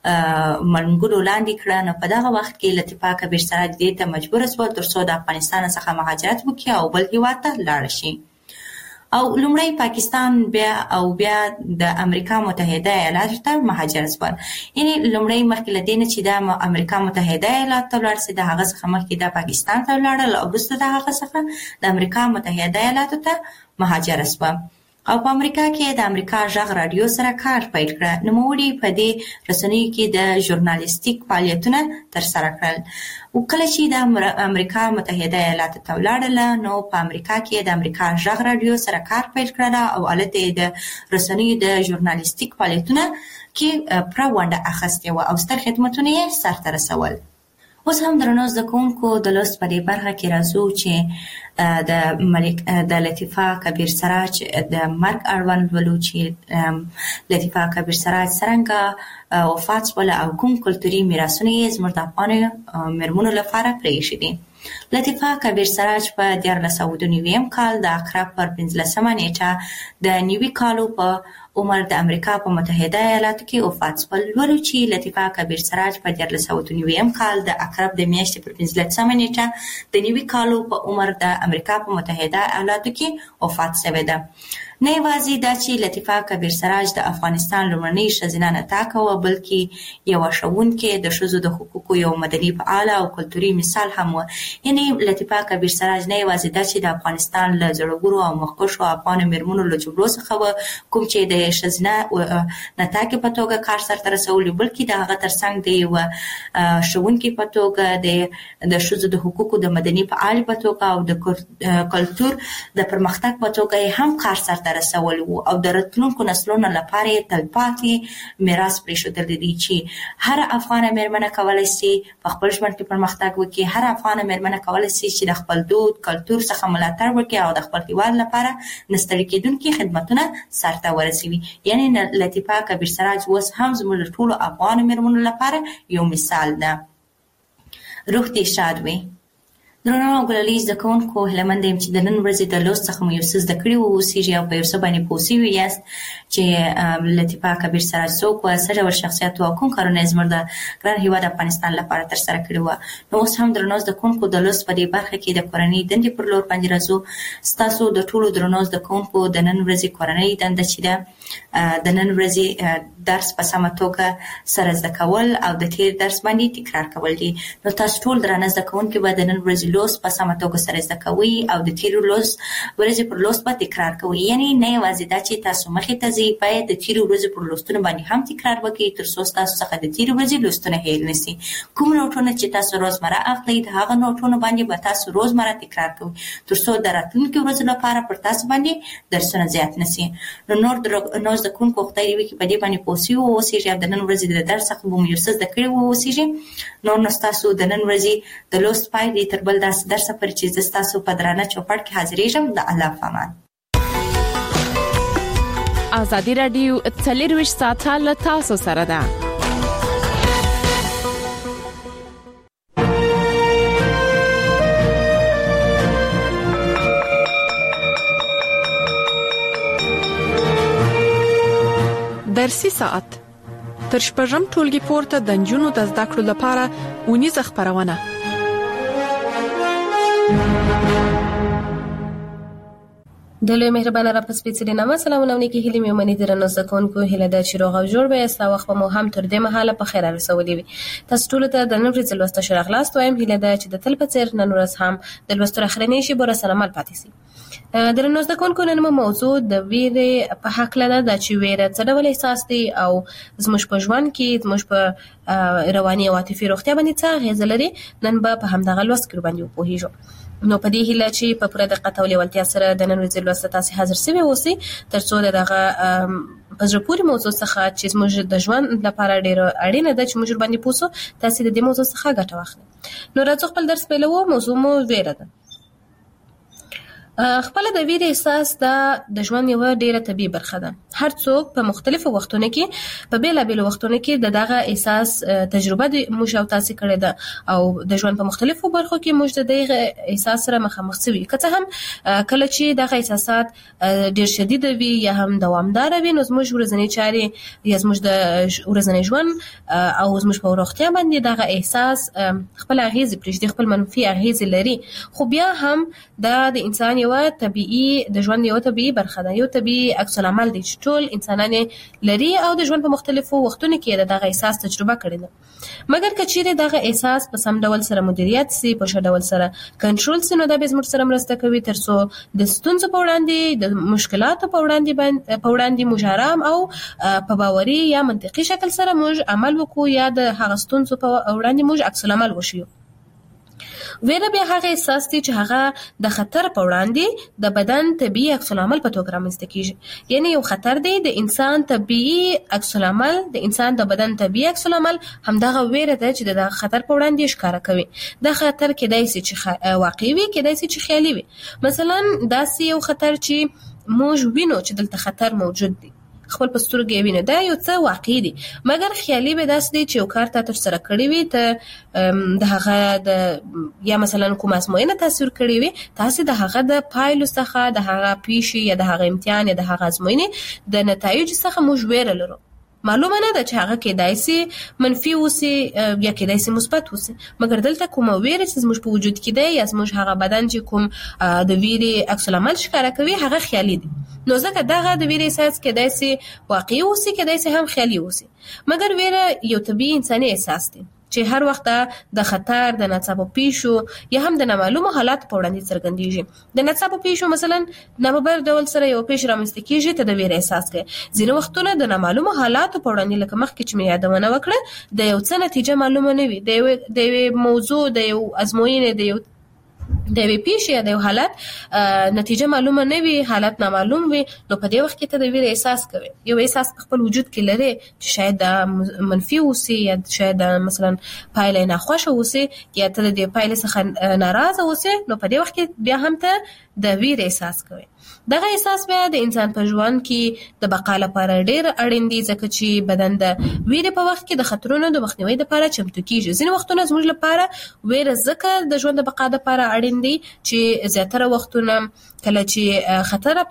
منګولو لاندې کړه، نو په دغه وخت کې لطیفه کبیر سراج دې ته مجبوره شول تر څو د افغانستان څخه مهاجرت وکړي او بل هېواد ته لاړه شي. او لومړی پاکستان بیا او بیا د امریکا متحده ایالاتو ته مهاجرت شول. یعنې لومړی مخکې له دې نه چې د امریکا متحده ایالاتو ته ولاړ شي، د هغه څخه مخکې د پاکستان ته ولاړل او وروسته د هغه څخه د امریکا متحده ایالاتو ته مهاجرت شوه. او په امریکا کې د امریکا غږ راډیو سره کار پیل کړه. نوموړي په دې رسنیو کې د ژورنالیستیک فعالیتونه ترسره کړل. او کله چې د امریکا متحده ایالاتو ته ولاړله، نو په امریکا کې د امریکا غږ راډیو سره کار پیل کړله او هلته یې د رسنیو د ژورنالیستیک فعالیتونه کې پوره ونډه اخیستې وه او ستر خدمتونه یې سرته رسول. اوس هم درنو زده کوونکو د لوست په دې برخه کې راځو چې د ملک د لطیفه کبیر سراج د مرګ اړوند ولو چې لطیفه کبیر سراج څنګه وفات شول او کوم کلتوري میراثونه یې زموږ د افغان میرمنو لپاره پرېښي دي. لطیفه کبیر سراج په دیارلس سوه دوه نوي کال د اکراب پر پنځلسمه نیټه د نوي کالو په عمر د امریکا په متحده ایالاتو کې وفات شول. ولو چې لطیفه کبیر سراج په دیارلس سوه دوه نوي کال د اکراب د میاشتې پر پنځلسمه نیټه د نوي کالو په عمر د امریکا په متحده ایالاتو کې وفات شوې ده. نه یوازې دا چې لطیفه کبیر سراج د افغانستان لومړنۍ ښځینه نطاقه وه، بلکې یوه ښوونکې، د ښځو د حقوقو یو مدني فعاله او کلتوري مثال هم وه. یعنې لطیفه کبیر سراج نه یوازې دا چې د افغانستان له زړورو او مخکښو افغانو میرمنو له جګړو څخه وه، کوم چې د ښځینه نطاقې په توګه کار سرته رسولی، بلکې د هغه ترڅنګ د یوه ښوونکې په توګه، د ښځو د حقوقو د مدني فعالې په توګه او د کلتور د پرمختګ په توګه یې هم کار سرته رسول وو او د راتلونکو نسلونو لپاره یې تلپاتې میراث پرېښودلی دی چې هر افغانه میرمنه کولی شي په خپل ژوند کې پرمختګ وکړي. هر افغانه میرمنه کولی شي چې د خپل دود کلتور څخه ملاتړ وکړي او د خپل هېواد لپاره نه ستړي کېدونکي خدمتونه سرته ورسوي. یعنې لطیفه کبیر سراج اوس هم زموږ د ټولو افغانو میرمنو لپاره یو مثال ده. روح دې شاد وي. درنو ګلالي زده کوونکو، هیله مند یم چې د نن ورځې د لوست څخه مو یو څه زده کړي واوسیږي او په یو څه باندې پوه شوي یاست چې لطیفه کبیر سراج څوک وه، څه ډول شخصیت وه او کوم کارونه یې زموږ د ګران هېواد افغانستان لپاره ترسره کړي وه. نو اوس هم درنو زده کوونکو، د لوست په دې برخه کې د کورنۍ دندې پر لور باندې راځو. ستاسو د ټولو درنو زده کوونکو د نن ورځې کورنۍ دنده چې ده د نن ورځې درس په سمه توګه سره زده کول او د تیر درس باندې تکرار کول دي. نو تاسو ټول درانه زده کوونکي به د نن ورځې لوست په سمه توګه سره زده کوئ او د تیرو لوست ورځې پر لوست به تکرار کوئ. یعنې نه یوازې دا چې تاسو مخې ته ځئ، باید د تیرو ورځې پر لوستونو باندې هم تکرار وکړئ تر څو ستاسو څخه د تیرو ورځې لوستونه هیر نه سي. کوم نوټونه چې تاسو روزمره اخلئ د هغه نوټونو باندې به تاسو روزمره تکرار کوئ تر څو د راتلونکو ورځو لپاره پر تاسو باندې درسونه زیات نه سي. نو نور نو زده کوونکو خدای دې وکړي په دې باندې پوه سوي واوسېږي او د نن ورځې د درس څخه به مو یو څه زده کړي واوسېږي. نور نو ستاسو د نن ورځې د لوست پای دی تر بل داسې درسه پر چې زه ستاسو په درانه چوپړ کې حاضرېږم. د الله په امان. ازادي راډیو څلرویشت ساعته له تاسو سره ده. درسي ساعت تر شپږم ټولګي پورته د نجونو د زده کړو لپاره ونیزه خپرونه. د لوی مهربانه رب سپېڅلي نامه سلامونه او نیکې هیلې مې منې درنو زده کوونکو، هیله ده چې روغ او جوړ به یاست او وخت به مو هم تر دې مهاله په خیر رسولی وي. تاسو ټولو ته د نن ورځې لوسته ښه راغلاست وایم. هیله ده چې د تل په څېر نن ورځ هم د لوستو اخرنۍ شېبه راسره مل پاتې سي. درنو زده کوونکو، نن مو موضوع د ویرې په هکله ده، دا چې ویره څه ډول احساس دی او زموږ په ژوند کې زموږ په رواني او عاطفي روغتیا باندې څه اغېزه لري. نن به په همدغه لوست کې باندې وپوهېږو. نو په دې هیله چې په پوره دقت او لیوالتیا سره د نن ورځې لوست تاسو حاضر سوي اوسئ تر څو دغه په زړه پورې موضوع څخه چې زموږ د ژوند لپاره ډېره اړینه ده چې موږ باندې پوه سو، تاسو د دې موضوع څخه ګټه واخلئ. نو راځو خپل درس پیلوو. موضوع مو ویره ده. خپل د ویرې احساس دا د ژوند یو ډیره طبیعي برخه ده. هر څوک په مختلفو وختونو کې په بیلابیلو وختونو کې د دغه احساس تجربه د موږ او تاسو کړې ده او د ژوند په مختلفو برخو کې موږ د دغه احساس سره مخامخ شوي. که څه هم کله چې دغه احساسات ډیر شدید وي یا هم دوامدار وي، نو زموږ ورځنی چارې یا زموږ د ورځنی ژوند او زموږ په روغتیا باندې دغه احساس خپل اغیز پرېږدي، خپل منفي اغیز لري. خو بیا هم دا د انسان یو طبيعي د ژوند یو طبيعي برخه ده، یو طبيعي عکس العمل دی چې ټول انسانان لري او د ژوند په مختلفو وختونو کې دغه احساس تجربه کړی ده. مګر که چیرې دغه احساس په سم ډول سره مدیریت سي، په ښه ډول سره کنټرول سي، نو دا به زموږ سره مرسته کوي تر څو د ستونزو په وړاندې، د مشکلاتو په وړاندې په وړاندې موږ آرام او په باوري یا منطقي شکل سره موږ عمل وکړو یا د هغه ستونزو په وړاندې موږ عکس العمل وشو. ویره بیا هغه احساس دی چې هغه د خطر په وړاندې د بدن طبيعي عکس العمل په توګه رامنځته کیږي. یعنی یو خطر دی د انسان طبيعي عکس العمل، د انسان د بدن طبيعي عکس العمل همدغه ویره ده چې د خطر په وړاندې ښکارا کوي. دا خطر کېدای شي چې واقعي وي، کېدای شي چې خیالي وي. مثلا داسې یو خطر چې موږ وینو چې دلته خطر موجود دی، خپل پسترګې ویني، دا یو څه واقعي دي، مګر خیالي به داسې دی چې یو کار ته تر سره کړی وي، ته د هغه د یا مثلا کوم ازموینه تاثیر کړی وي، تاسو د هغه د پایلو څخه، د هغه پیښې یا د هغه امتحان یا د هغه ازموینې د نتایج څخه موږ ویره لرو. معلومه نه ده چې هغه کېدای شي منفي اوسي یا کېدای شي مثبت اوسي، مګر دلته کومه ویره چې زموږ په وجود کې ده یا زموږ هغه بدن چې کوم د ویرې عکس العمل ښکاره کوي هغه خیالي دي. نو ځکه دغه د ویرې احساس کېدای شي واقعي اوسي، کېدای شي هم خیالي اوسي، مګر ویره یو طبيعي انساني احساس دی چې هر وخت د خطر، د ناڅاپه پیښو یا هم د نامعلومو حالاتو په وړاندې څرګندېږي. د ناڅاپه پیښو مثلا نامبر ډول سره یو پیښه رامنځته کېږي، ته د ویرې احساس کوي. ځینې وختونه د نامعلومو حالاتو په وړاندې لکه مخکې چې مې یادونه وکړه د یو څه نتیجه معلومه نه وي، د یو د یو موضوع، د یو ازموینې، د یو د یوې پیښې یا د یو حالت نتیجه معلومه نه وي، حالت نامعلوم وي، نو په دې وخت کې ته د ویرې احساس کوي. یو احساس په خپل وجود کې لري چې شاید د منفي اوسي یا شاید مثلا پایله ناخوښه اوسي یا ته د دې پایله څخه ناراضه اوسي، نو په دې وخت کې بیا هم ته د ویرې احساس کوي. دغه احساس بیا د انسان په ژوند کې د بقا لپاره ډېر اړین دی، ځکه چې بدن د ویرې په وخت کې د خطرونو د مخنیوي لپاره چمتو کیږي. ځینې وختونه زموږ لپاره ویره ځکه د ژوند د بقا لپاره اړین دی چې زیاتره وختونه کله چې خطر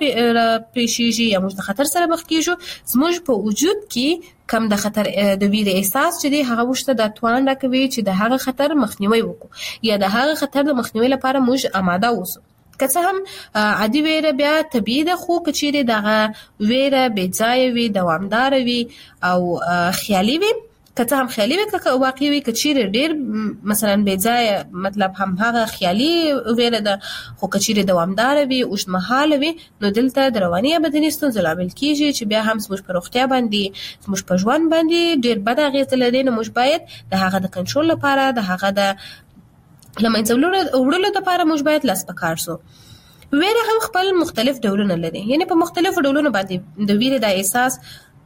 پیښیږي یا موږ د خطر سره مخ کیږو، زموږ په وجود کې کم د خطر د ویرې احساس چې دی هغه موږ ته د توان راکوي چې د هغه خطر مخنیوي وکړو یا د هغه خطر د مخنیوي لپاره موږ آماده اوسو. که څه هم عادي ویره بیا طبیعي ده، خو که چیرې دغه ویره بې ځایه وي، دوامداره وي او خیالي وي، که څه هم خیالي وي که واقعي وي، که چیرې ډېر مثلا بې ځایه مطلب هم هغه خیالي ویره ده، خو که چیرې دوامداره وي، اوږدمهاله وي، نو دلته د رواني یا بدني ستونزو لامل کیږي چې بیا هم زموږ په روغتیا باندې، زموږ په ژوند باندې ډېر بد اغېز لري. نو موږ باید د هغه د کنټرول لپاره، د هغه د لمنځه وړلو لپاره موږ باید لاس په کار سو. ویره هم خپل مختلف ډولونه لري، یعنی په مختلفو ډولونو باندې د ویرې د احساس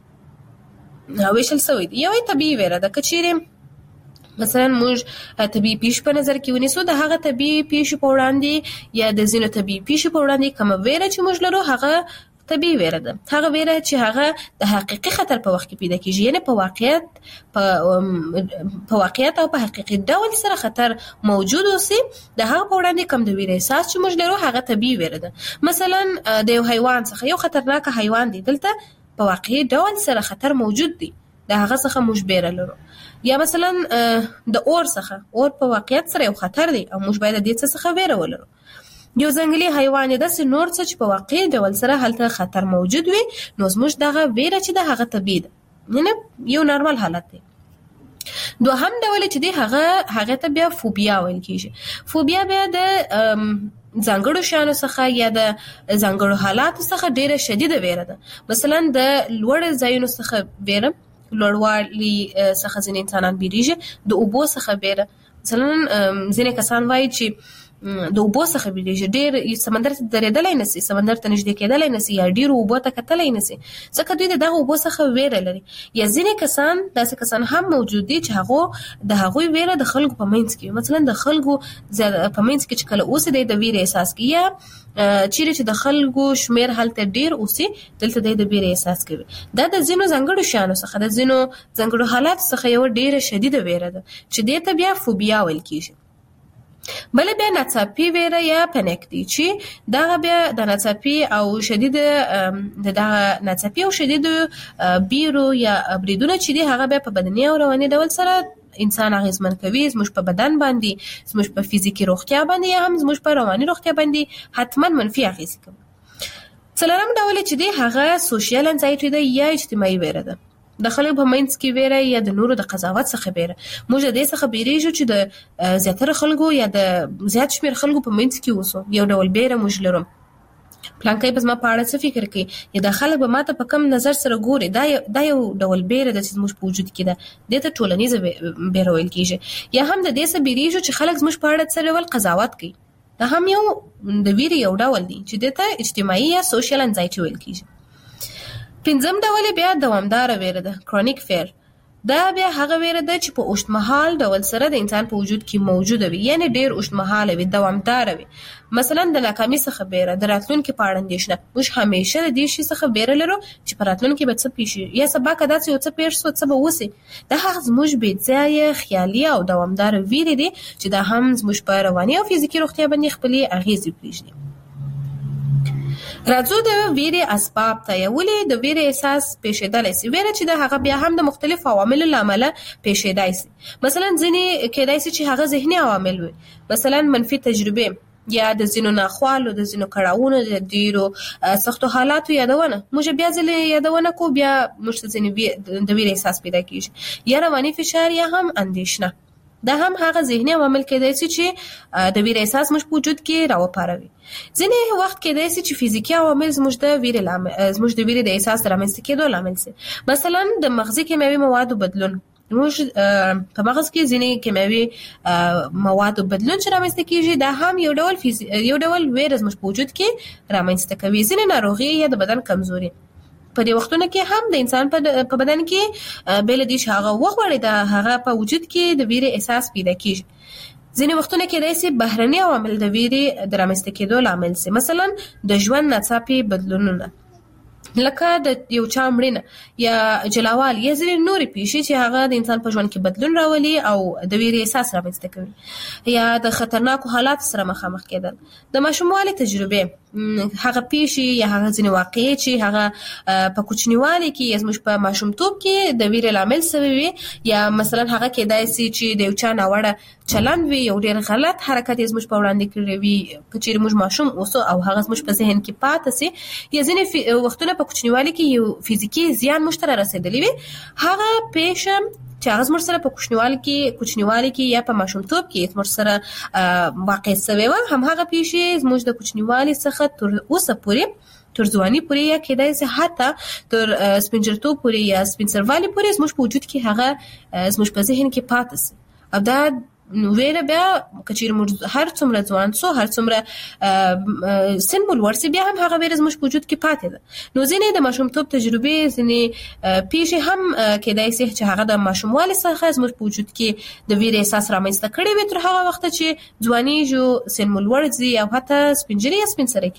ویشل شوی دی. یوه طبیعي ویره ده، که چیرې مثلا موږ طبیعي پیښې په نظر کې ونیسو، د هغه طبیعي پیښې په وړاندې یا د ځینو طبیعي پیښې په وړاندې کومه ویره چې موږ لرو هغه طبیعي ویره ده. هغه ویره چې هغه د حقیقي خطر په وخت کې پیدا کیږي، یعنی په واقعیت په په واقعیت او په حقیقي ډول سره خطر موجود اوسي، د هغه په وړاندې کوم د ویرې احساس چې موږ لرو هغه طبیعي ویره ده. مثلا د یو حیوان څخه یو خطرناک حیوان دی، دلته په واقعي ډول سره خطر موجود دی، د هغه څخه موږ بیره لرو. یا مثلا د اور څخه، اور په واقعیت سره یو خطر دی او موږ باید د دې څخه ویره ولرو. یو ځنګلي حیوان داسې نور څه چې په واقعي ډول سره هلته خطر موجود وي، نو زموږ دغه ویره چې د هغه طبیعي ده، یعنی یو نارمل حالت دی. دوهم ډول چې دی هغه هغه ته بیا فوبیا ویل کیږي. فوبیا بیا د ځانګړو شیانو څخه یا د ځانګړو حالاتو څخه ډیره شدیده ویره ده. مثلا د لوړ ځایونو څخه ویره، لوړوالي څخه ځینې انسانان بیریږي، د اوبو څخه ویره. مثلا ځینې کسان وایي چې د اوبو څخه بیریږي، ډېر سمندر ته درېدلی نشي، سمندر ته نږدې کېدلی نشي یا ډېرو اوبو ته کتلی نشي، ځکه دوی د دغه اوبو څخه ویره لري. یا ځینې کسان داسې کسان هم موجود دي چې هغه د هغوی ویره د خلکو په منځ کې، مثلا د خلکو په منځ کې چې کله اوسي دی د ویرې احساس کوي، یا چیرې چې د خلکو شمیر هلته ډېر اوسي دلته دی د ویرې احساس کوي. دا د ځینو ځانګړو شیانو څخه، د ځینو ځانګړو حالاتو څخه یوه ډېره شدیده ویره ده چې دې ته بیا فوبیا ویل کېږي. بل بیا ناڅاپي ویره یا پنیک دی، چې دغه بیا د ناڅاپي او شدید د دغه ناڅاپي او شدید بیرو یا بریدونه چې دی هغه بیا په بدني او رواني ډول سره انسان اغیزمن کوي، زموږ په بدن باندې، زموږ په فزیکي روغتیا باندې یا هم زموږ په رواني روغتیا باندې حتما منفي اغیز کوي. څلورم ډول چې دی هغه سوشل انزایټي ده یا اجتماعي ویره ده. د خلکو په منځ کې ویره یا د نورو د قضاوت څخه ویره. موږ د دې څخه بیریږو چې د زیاتره خلکو یا د زیات شمیر خلکو په منځ کې اوسو، یو ډول بیره موږ لرو. پلانکې بس ما پاړه څه فکر کوي یا د خلک به ماته په کم نظر سره ګوري دا دا یو ډول بیره د زموږ په وجود کې ده د ته ټولنیزه بیره ویل کیږي یا هم د دې څه بیریږي چې خلک زموږ پاړه څه ډول قضاوت کوي دا هم یو د ویرې یو ډول دی چې د ته اجتماعي یا سوشل انزایټي ویل کیږي پنځم ډول بیا دوامدار ویره ده کرونیک فیر دا بیا هغه ویره ده چې په اوږدمهال ډول سره د انسان په وجود کې موجوده وي یعنی ډیر اوږدمهاله وي دوامدار وي مثلا د ناکامۍ څخه بیره د راتلونکي په اړه اندېښنه موږ همیشه د دې شي څخه بیره لرو چې په راتلونکي به څه پیښ یا سبا که داسې یو څه پیښ شو څه به وسي دا هغه زموږ بې ځایه خیالي او دوامدار ویرې دي چې دا هم زموږ په رواني او فزیکي روغتیا باندې خپلې اغېزې پرېږدي راځو د ویرې اسباب ته یا ولې د ویرې احساس پیښیدلی سي ویره چې د هغه بیا هم د مختلفو عواملو له امله پیښیدای سي مثلا ځینې کېدای سي چې هغه ذهني عوامل وي مثلا منفي تجربې یا د ځینو ناخوالو د ځینو کړاوونو د ډیرو سختو حالاتو یادونه موږ بیا ځلې یادونه کو بیا موږ ته ځینې د ویرې احساس پیدا کیږي یا رواني فشار یا هم اندېښنه دا هم هغه ذهني عوامل کېدای شي چې د ویرې احساس موږ په وجود کې راوپاروي ځینې وخت کېدای شي چې فزیکي عوامل زموږ د ویرې لامل زموږ د ویرې د احساس رامنځته کېدو لامل شي مثلا د مغزي کیمیاوي موادو بدلون موږ په مغز کې ځینې کیمیاوي موادو بدلون چې رامنځته کېږي دا هم یو ډول یو ډول ویره زموږ په وجود کې رامنځته کوي ځینې ناروغي یا د بدن کمزوري په دې وختونو کې هم د انسان په بدن کې بل دي چې هغه وغوړي د هغه په وجود کې د ویرې احساس پیدا کیږي ځینې وختونه کې داسې بهرني عوامل د ویرې د رامنځته کېدو لامل سي مثلا د ژوند ناڅاپي بدلونونه لکه د یو چا مړینه یا جلاوال یا ځینې نورې پیښې چې هغه د انسان په ژوند کې بدلون راولي او د ویرې احساس رامنځته کوي یا د خطرناکو حالاتو سره مخامخ کېدل د ماشوموالي تجربې هغه پیښې یا هغه ځینې واقعې چې هغه په کوچنیوالي کې یا زموږ په ماشومتوب کې د ویرې لامل سوي وي یا مثلا هغه کېدای سي چې د یو چا ناوړه چلند وي یو ډېر غلط حرکت یې زموږ په وړاندې کړی وي که چیرې موږ ماشوم اوسو او هغه زموږ په ذهن کې پاته سي یا ځینې وختونه په کوچنیوالي کې یو فزیکي زیان موږ ته رارسېدلی وي هغه پیښه چې هغه زموږ سره په کوچنیوالي کې کوچنیوالي کې یا په ماشومتوب کې زموږ سره واقع سوی وه همهغه پیښې زموږ د کوچنیوالي څخه تر اوسه پورې تر ځواني پورې یا کېدای سي حتی تر سپینجرتوب پورې یا سپینسروالي پورې زموږ په وجود کې هغه زموږ په ذهن کې پاته سي او دا ویره بیا که چیرې موږ هر څومره ځوان سو هر څومره سن مو لوړ سي بیا هم هغه ویره زموږ په وجود کې پاتې ده نو ځینې د ماشومتوب تجربې ځینې پیښې هم کېدای سي چې هغه د ماشوموالي څخه زموږ په وجود کې د ویرې احساس رامنځته کړی وي تر هغه وخته چې ځوانیږو سن مو لوړ ځي او حتی سپینجري یا سپین سرې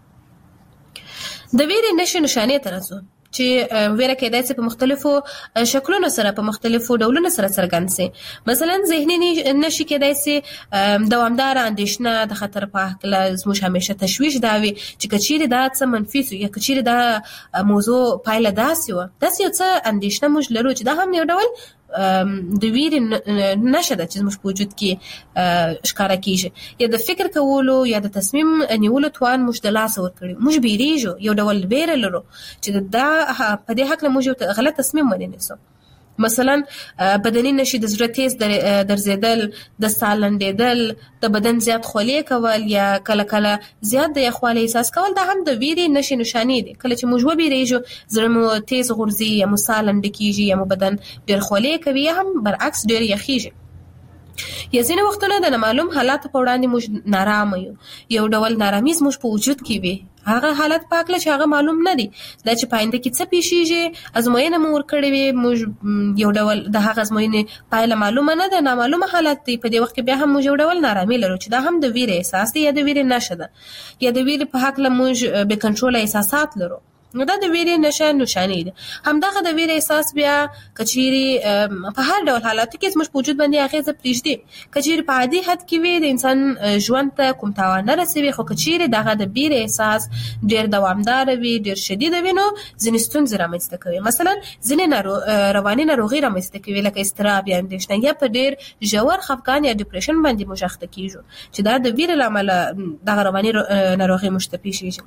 کېږو د ویرې نښې نښانې ته راځو چې ویره کېدای سي په مختلفو شکلونو سره په مختلفو ډولونو سره څرګند سي مثلا ذهني نشي کېدای سي دوامدار اندېښنه د خطر په هکله زموږ همیشه تشویش دا وي چې که چیرې دا څه منفي سو یا که چیرې دا موضوع پایله داسې وه داسې یو څه اندېښنه موږ لرو چې دا هم یو ډول د ویرې نښه ده چې زموږ په وجود کې ښکاره کېږي یا د فکر کولو یا د تصمیم نیولو توان موږ د لاسه ورکړي موږ بیریږو یو ډول ویره لرو چې دا په دې هکله موږ یو غلط تصمیم ونیسو مثلا بدني نشي د زړه تیز درزیدل د ساه لنډېدل د بدن زیات خولې کول یا کله کله زیات د یخوالي احساس کول دا هم د ویرې نشي نښانې دي کله چې موږ وبیریږو زړه مو تیز غورځي یا مو ساه لنډه کېږي یا مو بدن ډېر خولې کوي یا هم برعکس ډېر یخیږي یا ځینې وختونه د نامعلوم حالاتو په وړاندې موږ نارامه یو یو ډول نارامي زموږ په وجود کې وي هغه حالت په هکله چې هغه معلوم نه دي دا چې په آینده کې څه پیښیږي ازموینه مو ورکړې وي موږ یو ډول د هغه ازموینې پایله معلومه نه ده نامعلومه حالت دی په دې وخت کې بیا هم موږ یو ډول نارامي لرو چې دا هم د ویرې احساس دی یا د ویرې نښه ده یا د ویرې په هکله موږ بې کنټروله احساسات لرو نو دا د ویرې نښه نښانې ده همدغه د ویرې احساس بیا که چیرې په هر ډول حالاتو کې زموږ په وجود باندې اغېزه پرېږدي که چیرې په عادي حد کې وي د انسان ژوند ته کوم تاوان نه رسوي خو که چیرې دغه د ویرې احساس ډېر دوامداره وي ډېر شدیده وي نو ځینې ستونزې رامنځته کوي مثلا ځینې رواني ناروغي رامنځته کوي لکه اضطراب یا اندېښنه یا په ډېر ژور خفګان یا ډیپریشن باندې موږ اخته کېږو چې دا د ویرې له امله دغه رواني ناروغي موږ ته پیښیږي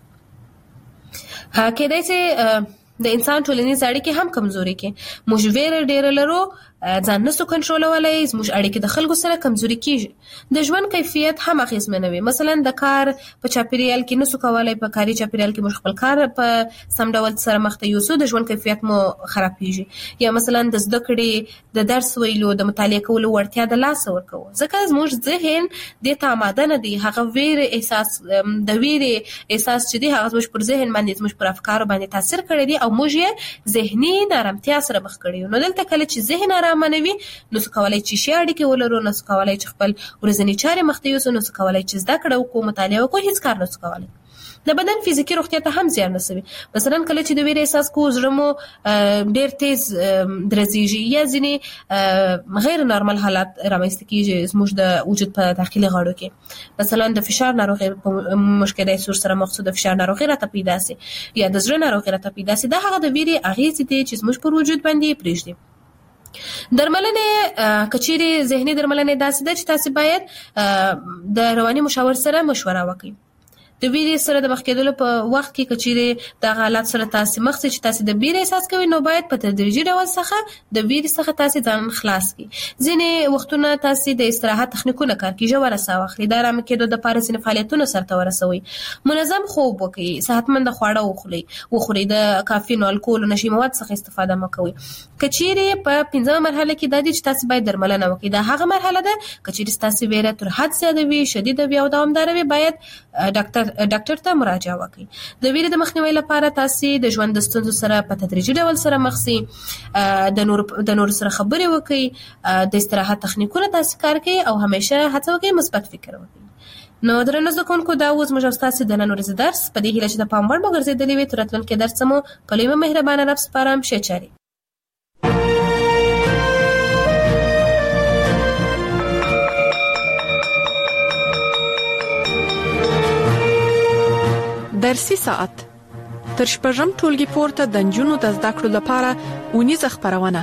کېدای سي د انسان ټولنیز اړیکې هم کمزوري کې موږ ویره ډېره لرو ځان نسو کنټرولولای، زموږ اړیکې د خلکو سره کمزوري کیږي. د ژوند کیفیت هم اغیزمنوي. مثلا د کار په چاپیریال کې نسو کولای په کاري چاپیریال کې موږ خپل کار په سم ډول سره مخ ته یوسو، د ژوند کیفیت مو خرابېږي. یا مثلا د زده کړې د درس ویلو د مطالعه کولو وړتیا د لاس ورکو، ځکه زموږ ذهن د ته آماده نه دی. هغه ویر احساس د ویر احساس چې دی هغه زموږ پر ذهن باندې زموږ پر افکار باندې تاثیر کړی دی او موږ یې ذهني نارامتیا سره مخ کړی. نو دلته کله چې ذهن آرام نه وي نو څه کولای چې شي اړیکې ولرو، نو څه کولای چې خپل ورځنی چارې مخ ته یوسو، نو څه کولای چې زده کړه وکړو، مطالعه وکړو، هیڅ کار نه څه کولای. د بدن فزیکی روغتیا ته هم زیان رسوي. مثلا کله چې د ویر احساس کو زړه مو ډیر تیز درزيږي یا ځینې غیر نارمل حالات رامنځته کیږي زموږ د وجود په داخلي غړو کې. مثلا د فشار ناروغي په مشکلات سور سره مقصود د فشار ناروغي راته پیدا سي یا د زړه ناروغي راته پیدا سي، دا هغه د ویري اغیز دي چې زموږ پر وجود باندې پریږدي. درملنه کچيري ذهني درملنه داسې ده چې تاسو باید د رواني مشاور سره مشوره وکړئ. د ویرې سره د مخ کېدلو په وخت کې کچيري د حالات سره تاسو مخ چې تاسو د ویرې احساس کوئ نو باید په تدریجي ډول څخه د ویرې څخه تاسو ځان خلاص کړئ. ځینې وختونه تاسو د استراحت تخنیکونه کار کوي، ژوره ساه واخلئ، د آرام کېدو د پاره ځینې فعالیتونه سرته ورسوي، منظم خوب وکړئ، صحتمند خواړه وخورئ وخورئ د کافین او الکول او نشي مواد څخه استفاده مکوئ. کچيري په پنځمه مرحله کې د دې چې تاسو باید درملنه وکړئ. دا هغه مرحله ده کچيري تاسو ویره تر حد زیاته وي، شدید وي او دوامدار وي، باید ډاکټر ډاکټر ته مراجعه وکړئ. د ویرې د مخنیوي لپاره تاسو د ژوند د ستونزو سره په تدریجي ډول سره مخ سئ، د نور د نور سره خبرې وکړئ، د استراحت تخنیکونه تاسو کار کوي او همیشه هڅه وکړئ مثبت فکر وکړئ. نو درنو زده کوونکو دا اوس موږ تاسو د نن ورځې درس په دې هیله چې د پام وړ مو ګرځېدلی وي. تر راتلونکي درس مو په لوی مهربانه رب سپارم. ښه چاري. درسي ساعت تر شپږم ټولګي پورته د نجونو د زده کړو لپاره اونیزه خبرونه.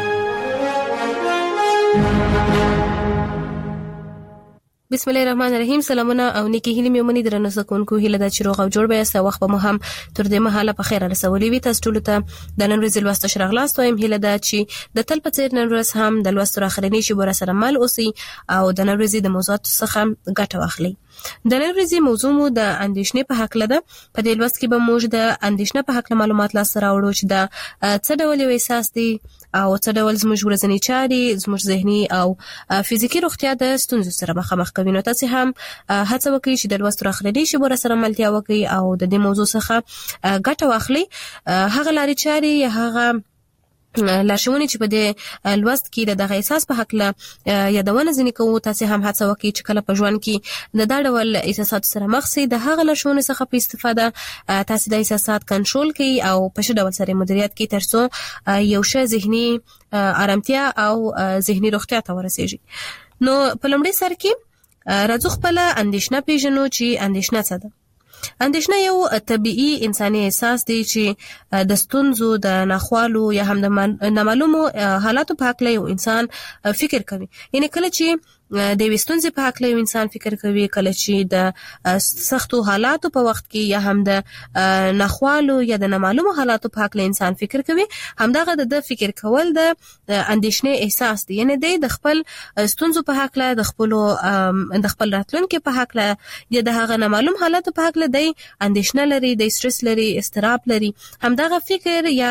بسم الله الرحمن الرحیم. سلامونه او نیکی هیله مې ومني درنو زده کوونکو، هیله ده چې روغ او جوړ به یاست. وخت به مو هم تر دې مهاله په خیر رسولي وي. تاسو ټول ته د نن ورځې لوست شرغلاست وایم. هیله ده چې د تل په څیر نن ورځ هم د لوست اخرنی شی بور سره مل اوسئ او د نن ورځې د موضوعات څخه ګټه واخلئ. د نن ورځې موضوع مو د اندېښنې په حق لده. په دې لوست کې به موږ د اندېښنې په حق معلومات لاسته راوړو چې دا څه ډول یو احساس دی او څه ډول زموږ ورځنی چارې زموږ ذهني او فزیکی روغتیا د ستونزو سره مخامخ کوي. نو تاسو هم هڅه وکړئ چې د لوست اخرنی شی بور سره ملتیا وکړئ او د دې موضوع څخه ګټه واخلئ. هغه لارې چارې یا هغه لارښوونې چې په دې لوست کې د دغه احساس په حق له یادونه ځنې کوو، تاسو هم هڅه وکړئ چې کله په ژوند کې د دا ډول احساساتو سره مخ شئ د هغه لارښوونې څخه په استفاده تاسو د احساسات کنټرول کړئ او په ښه ډول سره مدیریت کړئ ترڅو یو ښه ذهني آرامتیا او ذهني روغتیا ته ورسیږئ. نو په لومړي سر کې راځو خپل اندېښنه پیژنو چې اندېښنه څه ده. اندېښنه یو طبيعي انساني احساس دی چې د ستونزو د ناخوالو یا هم د نامعلومو حالاتو په اړه یو انسان فکر کوي. یعنی کله چې د وستونځ په حق له انسان فکر کوي، کله چې د سختو حالاتو په وخت کې یا هم د ناخوالو یا د نامعلومو حالاتو په حق له انسان فکر کوي، همدغه د فکر کول د اندېښنې احساس دی. یعنی د خپل ستونزو په حق له د خپل د خپل راتلونکو په حق له یا د هغه نامعلوم حالاتو په حق له د اندېښنه لري، د استرس لري، استراب لري. همدغه فکر یا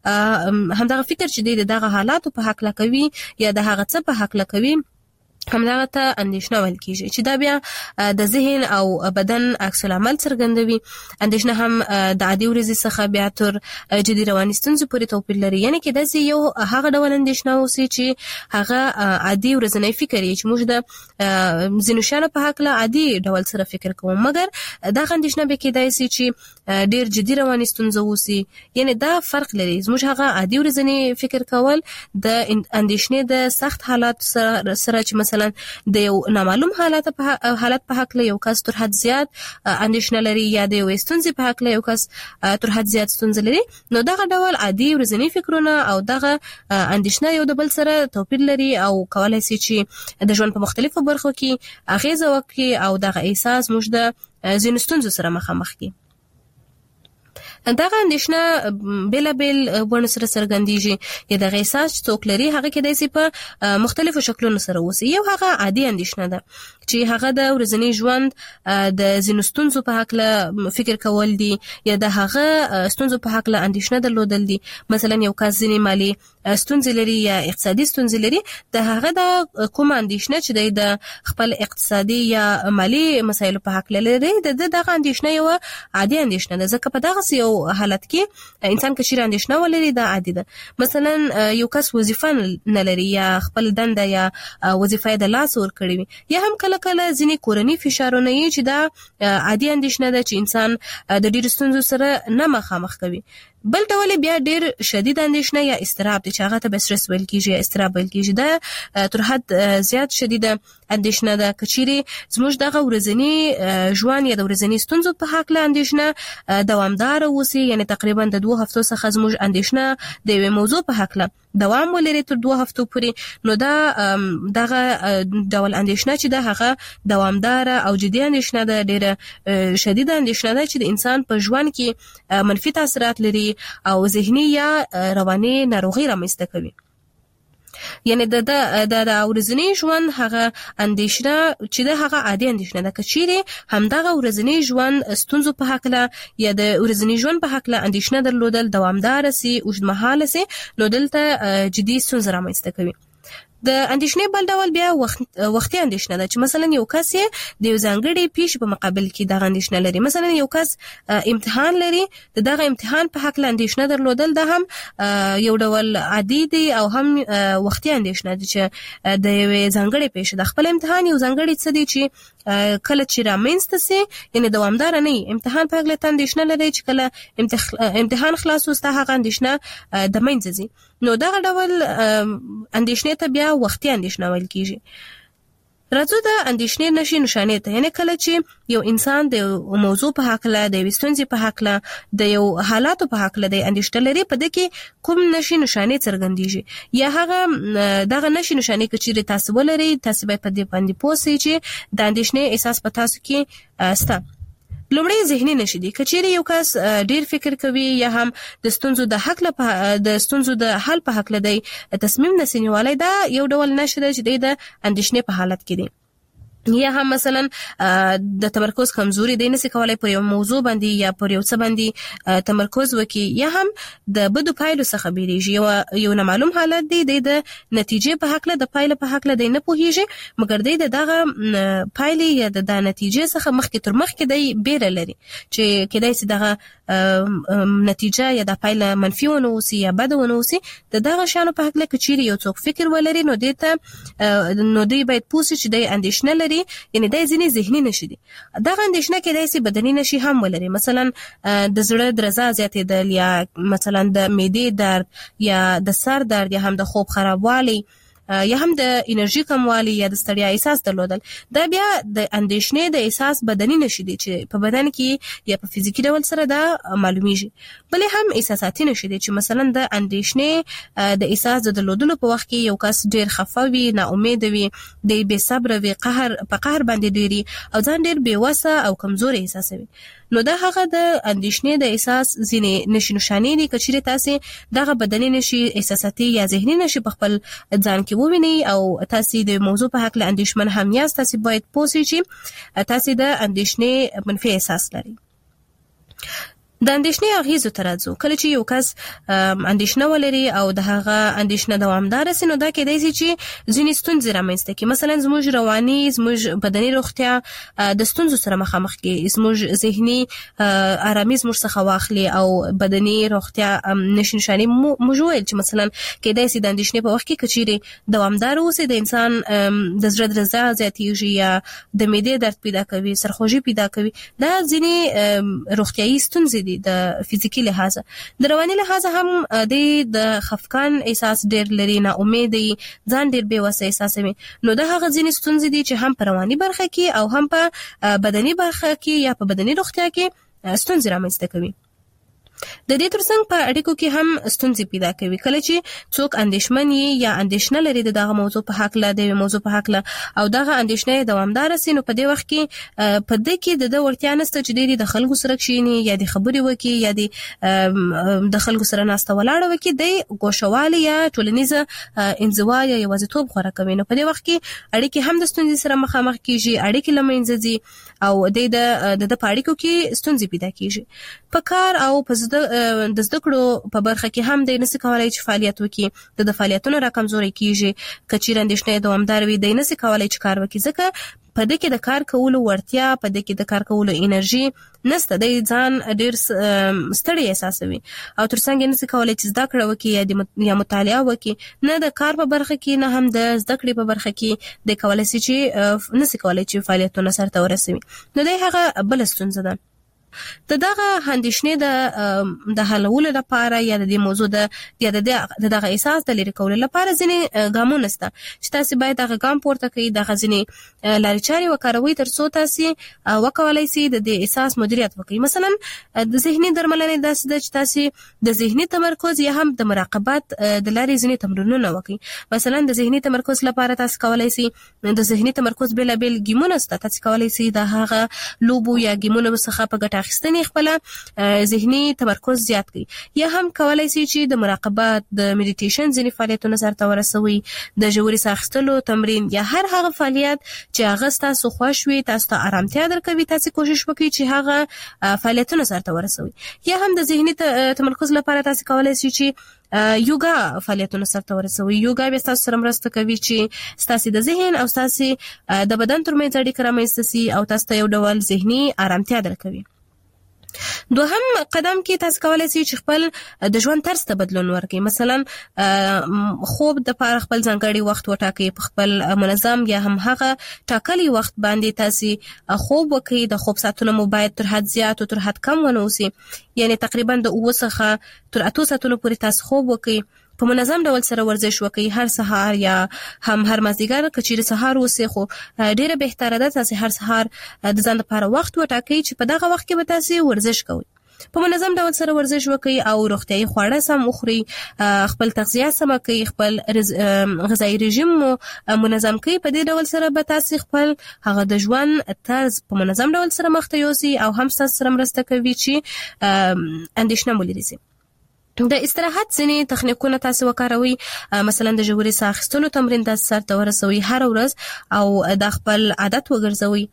همدغه فکر چې دغه حالاتو په حق له کوي یا د هغه څه په حق له کوي همدغه ته اندېښنه ویل کیږي چې دا بیا د ذهن او بدن عکس العمل څرګندوي. اندېښنه هم د عادي ورځې څخه بیا تر جدي رواني ستونزو پورې توپیر لري. یعنی کې داسې یو هغه ډول اندېښنه اوسي چې هغه عادي ورځنی فکر یې چې موږ د ځینو شیانو په حق له عادي ډول سره فکر کوو، مګر دا اندېښنه به کېدای شي چې ډېر جدي رواني ستونزه اوسي. یعنی دا فرق لري. زموږ هغه عادي ورځنی فکر کول د اندېښنې د سخت حالات سره سره چې مثلا د یو نامعلوم حالت په حالت په حق له یو کس تر حد زیات اندېښنه لري یا د یو ستونزې په حق له یو کس تر حد زیات ستونزه لري، نو دغه ډول عادي ورځنی فکرونه او دغه اندېښنه یو د بل سره توپیر لري او کولای شي چې د ژوند په مختلفو برخو کې اغیزه وکړي او دغه احساس موږ د ځینو ستونزو سره مخامخ کړي. دغه اندېښنه بل بل ونه سره څرګندېږي یا دغه احساس څوک لري هغه کې داسې په مختلفو شکلونو سره اوسي. یو هغه عادي اندېښنه ده چې هغه د ورځني ژوند د ځینو ستونزو په هکله فکر کول دي یا د هغه ستونزو په هکله اندېښنه درلودل دي. مثلا یو کس ځینې مالي ستونزې لري یا اقتصادي ستونزې لري، د هغه د کومه اندېښنه چې د خپل اقتصادي یا مالي مسایلو په هکله لري د دغه اندېښنه یو عادي اندېښنه ده، ځکه په دغه یو حالت کې انسان که چیرې اندېښنه ولري دا عادي ده. مثلا یو کس وظیفه نه لري یا خپل دنده یا وظیفه د لاس ورکړي وي، یا هم کله کله ځینې کورني فشارونه یې چې دا عادي اندېښنه ده چې انسان د ډېرو ستونزو سره نه مخامخ کوي. بل ډول بیا ډېر شدید اندېښنه یا اضطراب دي چې هغه ته به سټرس ویل کېږي یا اضطراب ویل کېږي. دا تر حد زیات شدیده اندېښنه ده که چیرې زموږ دغه ورځني ژوند یا د ورځني ستونزو په هکله اندېښنه دوامداره اوسي، یعنی تقریبا د دوه هفتو څخه زموږ اندېښنه د یوې موضوع په هکله دوام ولري تر دوه هفتو پورې، نو دا دغه ډول اندېښنه چې ده هغه دوامداره او جدي اندېښنه ده، ډېره شدیده اندېښنه ده چې د انسان په ژوند کې منفي تاثیرات لري او ذهني یا رواني ناروغي رامنځته کوي. یعنی د د د ورځنی ژوند هغه اندېښنه چې د هغه عادي اندېښنه ده، که چیرې همدغه ورځنی ژوند ستونزو په هکله یا د ورځنی ژوند په هکله اندېښنه درلودل دوامداره سي، اوږدمهاله سي، نو دلته جدي ستونزې رامنځته کوي. د اندېښنې بل ډول بیا وخت وختي اندېښنه ده چې مثلا یو کس د یو ځانګړي پیښې په مقابل کې دغه اندېښنه لري. مثلا یو کس امتحان لري، د دغه امتحان په هکله اندېښنه درلودل دا هم یو ډول عادي دی او هم وختي اندېښنه ده چې د یو ځانګړي پیښې د خپل امتحان یو ځانګړي څه دی چې کله چې رامنځته سي، یعنی دوامدار نه وي. امتحان په هکله اندېښنه لري چې کله امتحان خلاص وسته هغه اندېښنه د منځه ځي، نو دغه ډول اندېښنې ته بیا وختي اندېښنه ویل کېږي. راځو د اندېښنې نښې نښانې ته، یعنی کله چې یو انسان د موضوع په هکله د یوې ستونزې په هکله د یو حالاتو په هکله د اندېښنه لري، په دې کې کوم نښې نښانې څرګندېږي یا هغه دغه نښې نښانې که چیرې تاسو ولرئ تاسو باید په دې باندې پوه سئ چې د اندېښنې احساس په تاسو کې شته. لومړی ذهني نشي دي، که چیرې یو کس ډیر فکر کوي یا هم د ستونزو د حل په د ستونزو د حل په حق لدی تصمیم نسینوالی، دا یو ډول نشي ده چې د اندېښنې په حالت کې دي. یا هم مثلا د تمرکز کمزوري دی، نسی کولای پر یو موضوع باندې یا پر یو څه باندې تمرکز وکړي، یا هم د بدو پایلو څخه بیریږي، یو یو نامعلوم حالت دی د نتیجې په حق له د پایلو په حق له دی نه پوهیږي، مګر دی دغه پایلې یا د نتیجې څخه مخکې تر مخکې دی بیره لري چې کېدای شي دغه نتیجه یا د پایله منفي ونه اوسي یا بد ونه اوسي. د دغه شانو په حق له کچيري یو څوک فکر ولري، نو دته نو دی باید پوښتنه چې د اندېښنه لري، یعنی د ځینې ذهني نشي دي. دغه اندېښنه کېدای شي بدني نشي هم ولري، مثلا د زړه درزا زیاتېدل یا مثلا د معدې درد یا د سر درد یا هم د خوب خرابوالی یا هم د انرژي کموالی یا د ستړیا احساس درلودل. دا بیا د اندېښنې د احساس بدني نشي دي چې په بدن کې یا په فزیکی ډول سره دا معلومیږي. بلې هم احساساتي نشي دي چې مثلا د اندېښنې د احساس د درلودلو په وخت کې یو کس ډیر خفه وي، نا امید وي، د بے صبر وي، قهر په قهر باندې ډیری او ځان ډیر بے وسه او کمزوري احساسوي. نو دا هغه د اندېښنې د احساس ځینې نشي نشانې دي. کچېرې تاسو دغه بدني نشي، احساساتي یا ذهني نشي په خپل ځان کې وویني او تاسو د موضوع په حق له اندېښمن هم یاست، تاسو باید پوه شئ چې تاسو د اندېښنې منفي احساس لرئ. د اندېښنې اغیزو ته راځو. کله چې یو کس اندېښنه ولري او د هغه اندېښنه دوامداره سي، نو دا کېدای شي چې ځینې ستونزې رامنځته کړي. مثلا زموږ رواني، زموږ بدني روغتیا د ستونزو سره مخامخ کړي، زموږ ذهني آرامي زموږ څخه واخلي او بدني روغتیا نشي نشانې موږ ویل چې مثلا کېدای شي د اندېښنې په وخت کې کچېرې دوامداره اوسي، د انسان د زړه درزا زیاتېږي یا د معدې درد پیدا کوي، سرخوږي پیدا کوي. دا ځینې روغتیایي ستونزې د فزیکی لحاظه. د رواني لحاظه هم د خفقان احساس ډیر لري، نا امیدي، ځان ډیر بے وسه احساسوي. نو دا هغه ځینې ستونزې دي چې هم په رواني برخه کې او هم په بدني برخه کې یا په بدني روغتیا کې ستونزې رامنځته کوي. د دې ترڅنګ په اړیکو کې هم ستونزې پیدا کوي. کله چې څوک اندېښمن یا اندېښنه لري د دغه موضوع په حق له د موضوع په حق له او دغه اندېښنه دوامدار سي، نو په دې وخت کې په دې کې د ورتیا نسته چې د خلکو سره کښیني یا د خبرې وکړي یا د د خلکو سره ناسته ولاړه وکړي، د ګوښوالي یا ټولنیزه انزوا یا یوازیتوب غوره کوي. نو په دې وخت کې اړیکې هم د ستونزې سره مخامخ کیږي، اړیکې له منځه ځي او د د د اړیکو کې ستونزې پیدا کیږي. په کار او په د زده کړو په برخه کې هم د نسي کولای چې فعالیت وکړي، د فعالیتونو را کمزوري کیږي. کچیر اندېښنه دوامدار وي، د نسي کولای چې کار وکړي، ځکه په دې کې د کار کولو ورتیا، په دې کې د کار کولو انرژي نسته، د ځان ډیر ستړی احساسوي او ترڅنګ نسي کولای چې زده کړه وکړي یا مطالعه وکړي، نه د کار په برخه کې نه هم د زده کړې په برخه کې د کولای شي چې نسي کولای چې فعالیتونه سرته ورسوي. نو د هغه بل ستونزه ده. د دغه اندېښنې د د حلولو لپاره یا د دې موضوع د یا د دغه احساس د لرې کولو لپاره ځینې ګامونه شته چې تاسو باید هغه ګام پورته کړئ، دغه ځینې لارې چارې وکاروئ تر څو تاسو وکولای شئ د دې احساس مدیریت وکړئ. مثلا د ذهني درملنې داسې ده چې تاسو د ذهني تمرکز یا هم د مراقبت د لارې ځینې تمرینونه وکړئ. مثلا د ذهني تمرکز لپاره تاسو کولای شئ د ذهني تمرکز بېلابېل ګیمونه شته، تاسو کولای شئ د هغه لوبو یا ګیمونو څخه په ګټه اخیستنې خپل ذهني تمرکز زیات کړي، یا هم کولای شي چې د مراقبت، د میډیټیشن ځینې فعالیتونه سرته ورسوي، د ژورې ساه اخیستلو تمرین یا هر هغه فعالیت چې هغه تاسو خوښ وي، تاسو ته آرامتیا درکوي، تاسو کوشش وکړئ چې هغه فعالیتونه سرته ورسوي. یا هم د ذهني تمرکز لپاره تاسو کولای شئ چې یوګا فعالیتونه سرته ورسوي. یوګا به تاسو سره مرسته کوي چې تاسو د ذهن او تاسو د بدن ترمنځ اړیکه رامنځته شي او تاسو ته یو ډول ذهني آرامتیا درکوي. دوهم قدم کې تاسو کولای شئ چې خپل د ژوند طرز ته بدلون ورکړئ. مثلا خوب د لپاره خپل ځانګړي وخت وټاکئ، په خپل منظم یا هم هغه ټاکلي وخت باندې تاسو خوب وکړئ. د خوب ساعتونه مو باید تر حد زیات او تر حد کم ونه اوسي، یعنی تقریبا د اوه څخه تر اتو ساعتونو پورې تاسو خوب وکړئ. په منظم ډول سره ورزش وکړئ، هر سهار یا هم هر مازدیګر، کچېرې سهار وسې خو ډیره بهتره ده تاسو هر سهار د ځان لپاره وخت وټاکئ چې په دغه وخت کې به تاسو ورزش کوئ. په منظم ډول سره ورزش وکړئ او روغتیايي خواړه سم وخورئ، خپل تغذیه سم کړئ، خپل غذایی رژیم مو منظم کړئ. په دې ډول سره به تاسو خپل هغه د ژوند طرز په منظم ډول سره مخ ته یوسئ او هم تاسو سره مرسته کوي چې اندېښنه مو لري. د استراحت ځینې تخنیکونه تاسو وکاروئ، مثلا د ژورې ساه اخیستلو تمرین تاسو سرته ورسوئ هر ورځ او د خپل عادت وګرځوئ.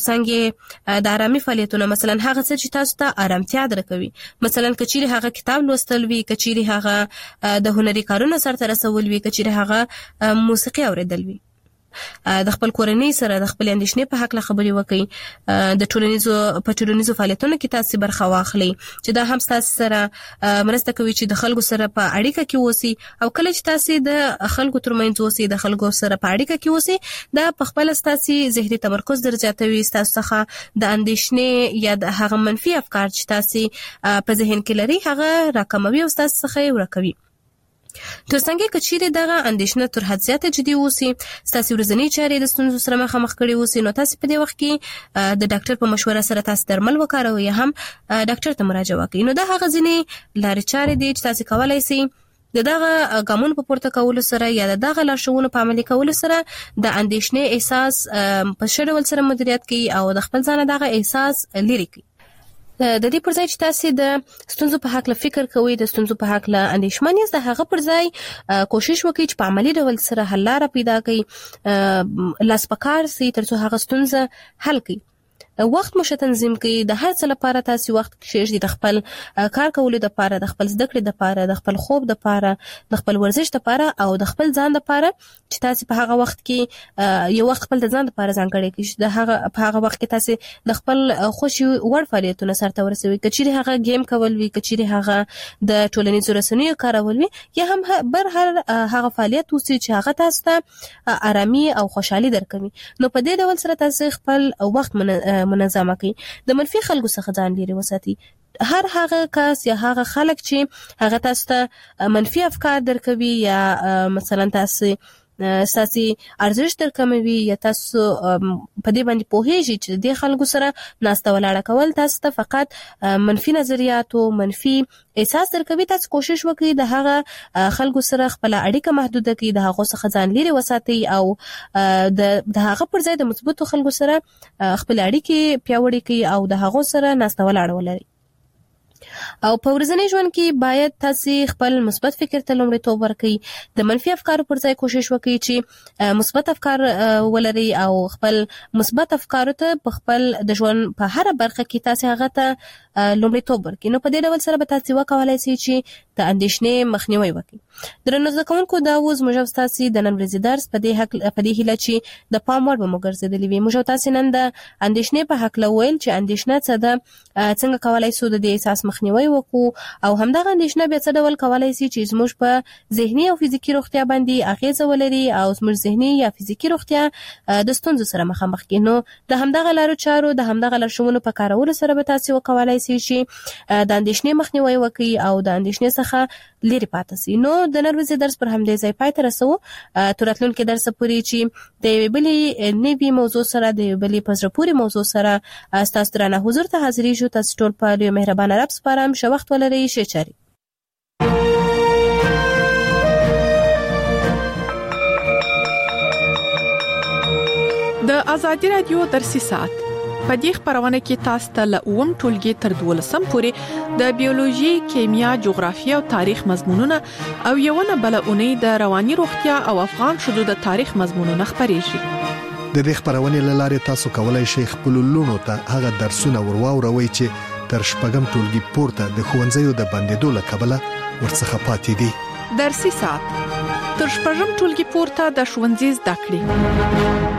ترڅنګ د آرامي فعالیتونه، مثلا هغه څه چې تاسو ته آرامتیا درکوي، مثلا کچېرې هغه کتاب لوستل وي، کچېرې هغه د هنري کارونو سرته رسول وي، کچېرې هغه موسیقي اوریدل وي. د خپل کورنۍ سره د خپل اندېښنې په حق له خبرې وکړئ. د ټولنیزو په ټولنیزو فعالیتونو کې تاسو برخه واخلئ چې دا هم تاسو سره مرسته کوي چې د خلکو سره په اړیکه کې اوسئ. او کله چې تاسو د خلکو ترمنځ اوسئ، د خلکو سره په اړیکه کې اوسئ، دا په خپل تاسو ذهني تمرکز در زیاتوي، تاسو څخه د اندېښنې یا د هغه منفي افکار چې تاسو په ذهن کې لري هغه راکموي او تاسو څخه یې ورکوي. ترڅنګ کچېرې دغه اندېښنه تر حد زیاته جدي اوسي، تاسو ورځنی چارې د ستونزو سره مخامخ کړي اوسئ، نو تاسو په دې وخت کې د ډاکټر په مشوره سره تاسو درمل وکاروئ یا هم ډاکټر ته مراجعه وکړئ. نو دا هغه ځینې لارې چارې دي چې تاسو کولای شئ د دغه ګامونو په پورته کولو سره یا د دغه لارښوونو په عملي کولو سره د اندېښنې احساس په ښه ډول سره مدیریت کړئ او د خپل ځان دغه احساس لرې کړئ. د دې پر ځای چې تاسو د ستونزو په حق له فکر کوئ، د ستونزو په حق له اندېښمن یاست، د هغه پر ځای کوشش وکړئ چې په عملي ډول سره حل لاره پیدا کړئ، لاس په کار سئ تر څو هغه ستونزه حل کړئ. وخت مو تنظیم کړئ، د هر څه لپاره تاسو وخت کښېږدئ، د خپل کار کولو لپاره، د خپل زده کړې لپاره، د خپل خوب لپاره، د خپل ورزش لپاره او د خپل ځان لپاره چې تاسو په هغه وخت کې یو وخت خپل د ځان لپاره ځانګړی کړئ. د هغه په هغه وخت کې تاسو د خپل خوښي وړ فعالیتونه سرته ورسوئ، کچېرې هغه گیم کول وي، کچېرې هغه د ټولنیزو رسنیو کارول وي، یا هم بر هر هغه فعالیت اوسي چې هغه تاسو ته آرامي او خوشحالي درکوي. نو په دې ډول سره تاسو خپل وخت منظمه کړئ. د منفي خلکو څخه ځان لرې وساتئ. هر هغه کس یا هغه خلک چې هغه تاسو ته منفي افکار درکوي یا مثلا تاسو ساسي ارزښت درکموي یا تاسو په دې باندې پوهیږئ چې د خلکو سره ناسته ولاړه کول تاسو ته فقط منفي نظریات او منفي احساس درکوي، تاسو کوشش وکړئ د هغه خلکو سره خپل اړیکه محدوده کړئ، د هغه څخه ځان لري وساتئ او د د هغه پر ځای د مثبتو خلکو سره خپل اړیکې پیاوړې کړئ او د هغه سره ناسته ولاړه ولرئ. او په ورځني ژوند کې باید تاسو خپل مثبت فکر ته لومړیتوب ورکړئ، د منفي افکارو پر ځای کوشش وکړئ چې مثبت افکار ولرئ او خپل مثبت افکارو ته په خپل د ژوند په هر برخه کې تاسو هغه ته لومړیتوب ورکړئ. نو په دې ډول سره به تاسو وکولای شئ چې د اندېښنې مخنیوي وکړئ. درنو زده کوونکو، دا اوس موږ تاسو د نن ورځې درس په دې حق په دې هیله چې د پام وړ به مو ګرځېدلی وي. موږ تاسو نن د اندېښنې په حق لویل چې اندېښنه څه ده، څنګه کولای شو د دې احساس مخنیوي وکړو او همدغه اندېښنه بیا څه ډول کولای شي چې زموږ په ذهني او فزیکی روغتیا باندې اغیزه ولري او زموږ ذهني یا فزیکی روغتیا د ستونزو سره مخامخ کړي. نو د همدغه لارو چارو د همدغه لارښوونو په کارولو سره به تاسو وکولای شئ چې د اندېښنې مخنیوي وکړي او د اندېښنې څخه لري پاتې شئ. نو د نن ورځې درس پر همدې ځای پای ته رسوو، تر راتلونکي درس پورې چې د یوې بلې نوې موضوع سره د یوې بلې په زړه پورې موضوع سره ستاسو درانه حضور ته حاضرېږو. تاسو ټول په لوی مهربانه رب سپارم. ښه وخت ولرئ. ښه چارې. د ازادي رادیو درسي ساعت په دې خبرونه کې تاسو ته له اووم ټولګي تر دولسم پورې د بیولوژي، کیمیا، جغرافیه او تاریخ مضمونونه او یو نه بل اونۍ د رواني روغتیا او افغان شذو د تاریخ مضمونونه خبرېږي. د دې خبرونه لاره تاسو کولای شئ خپل لونو ته هغه درسونه ورواوروي چې تر شپږم ټولګي پورته د ښوونځیو د بندیدو له کبله ورڅخه پاتې دي. درسي ساعت تر شپږم ټولګي پورته د ښوونځي زده کړې.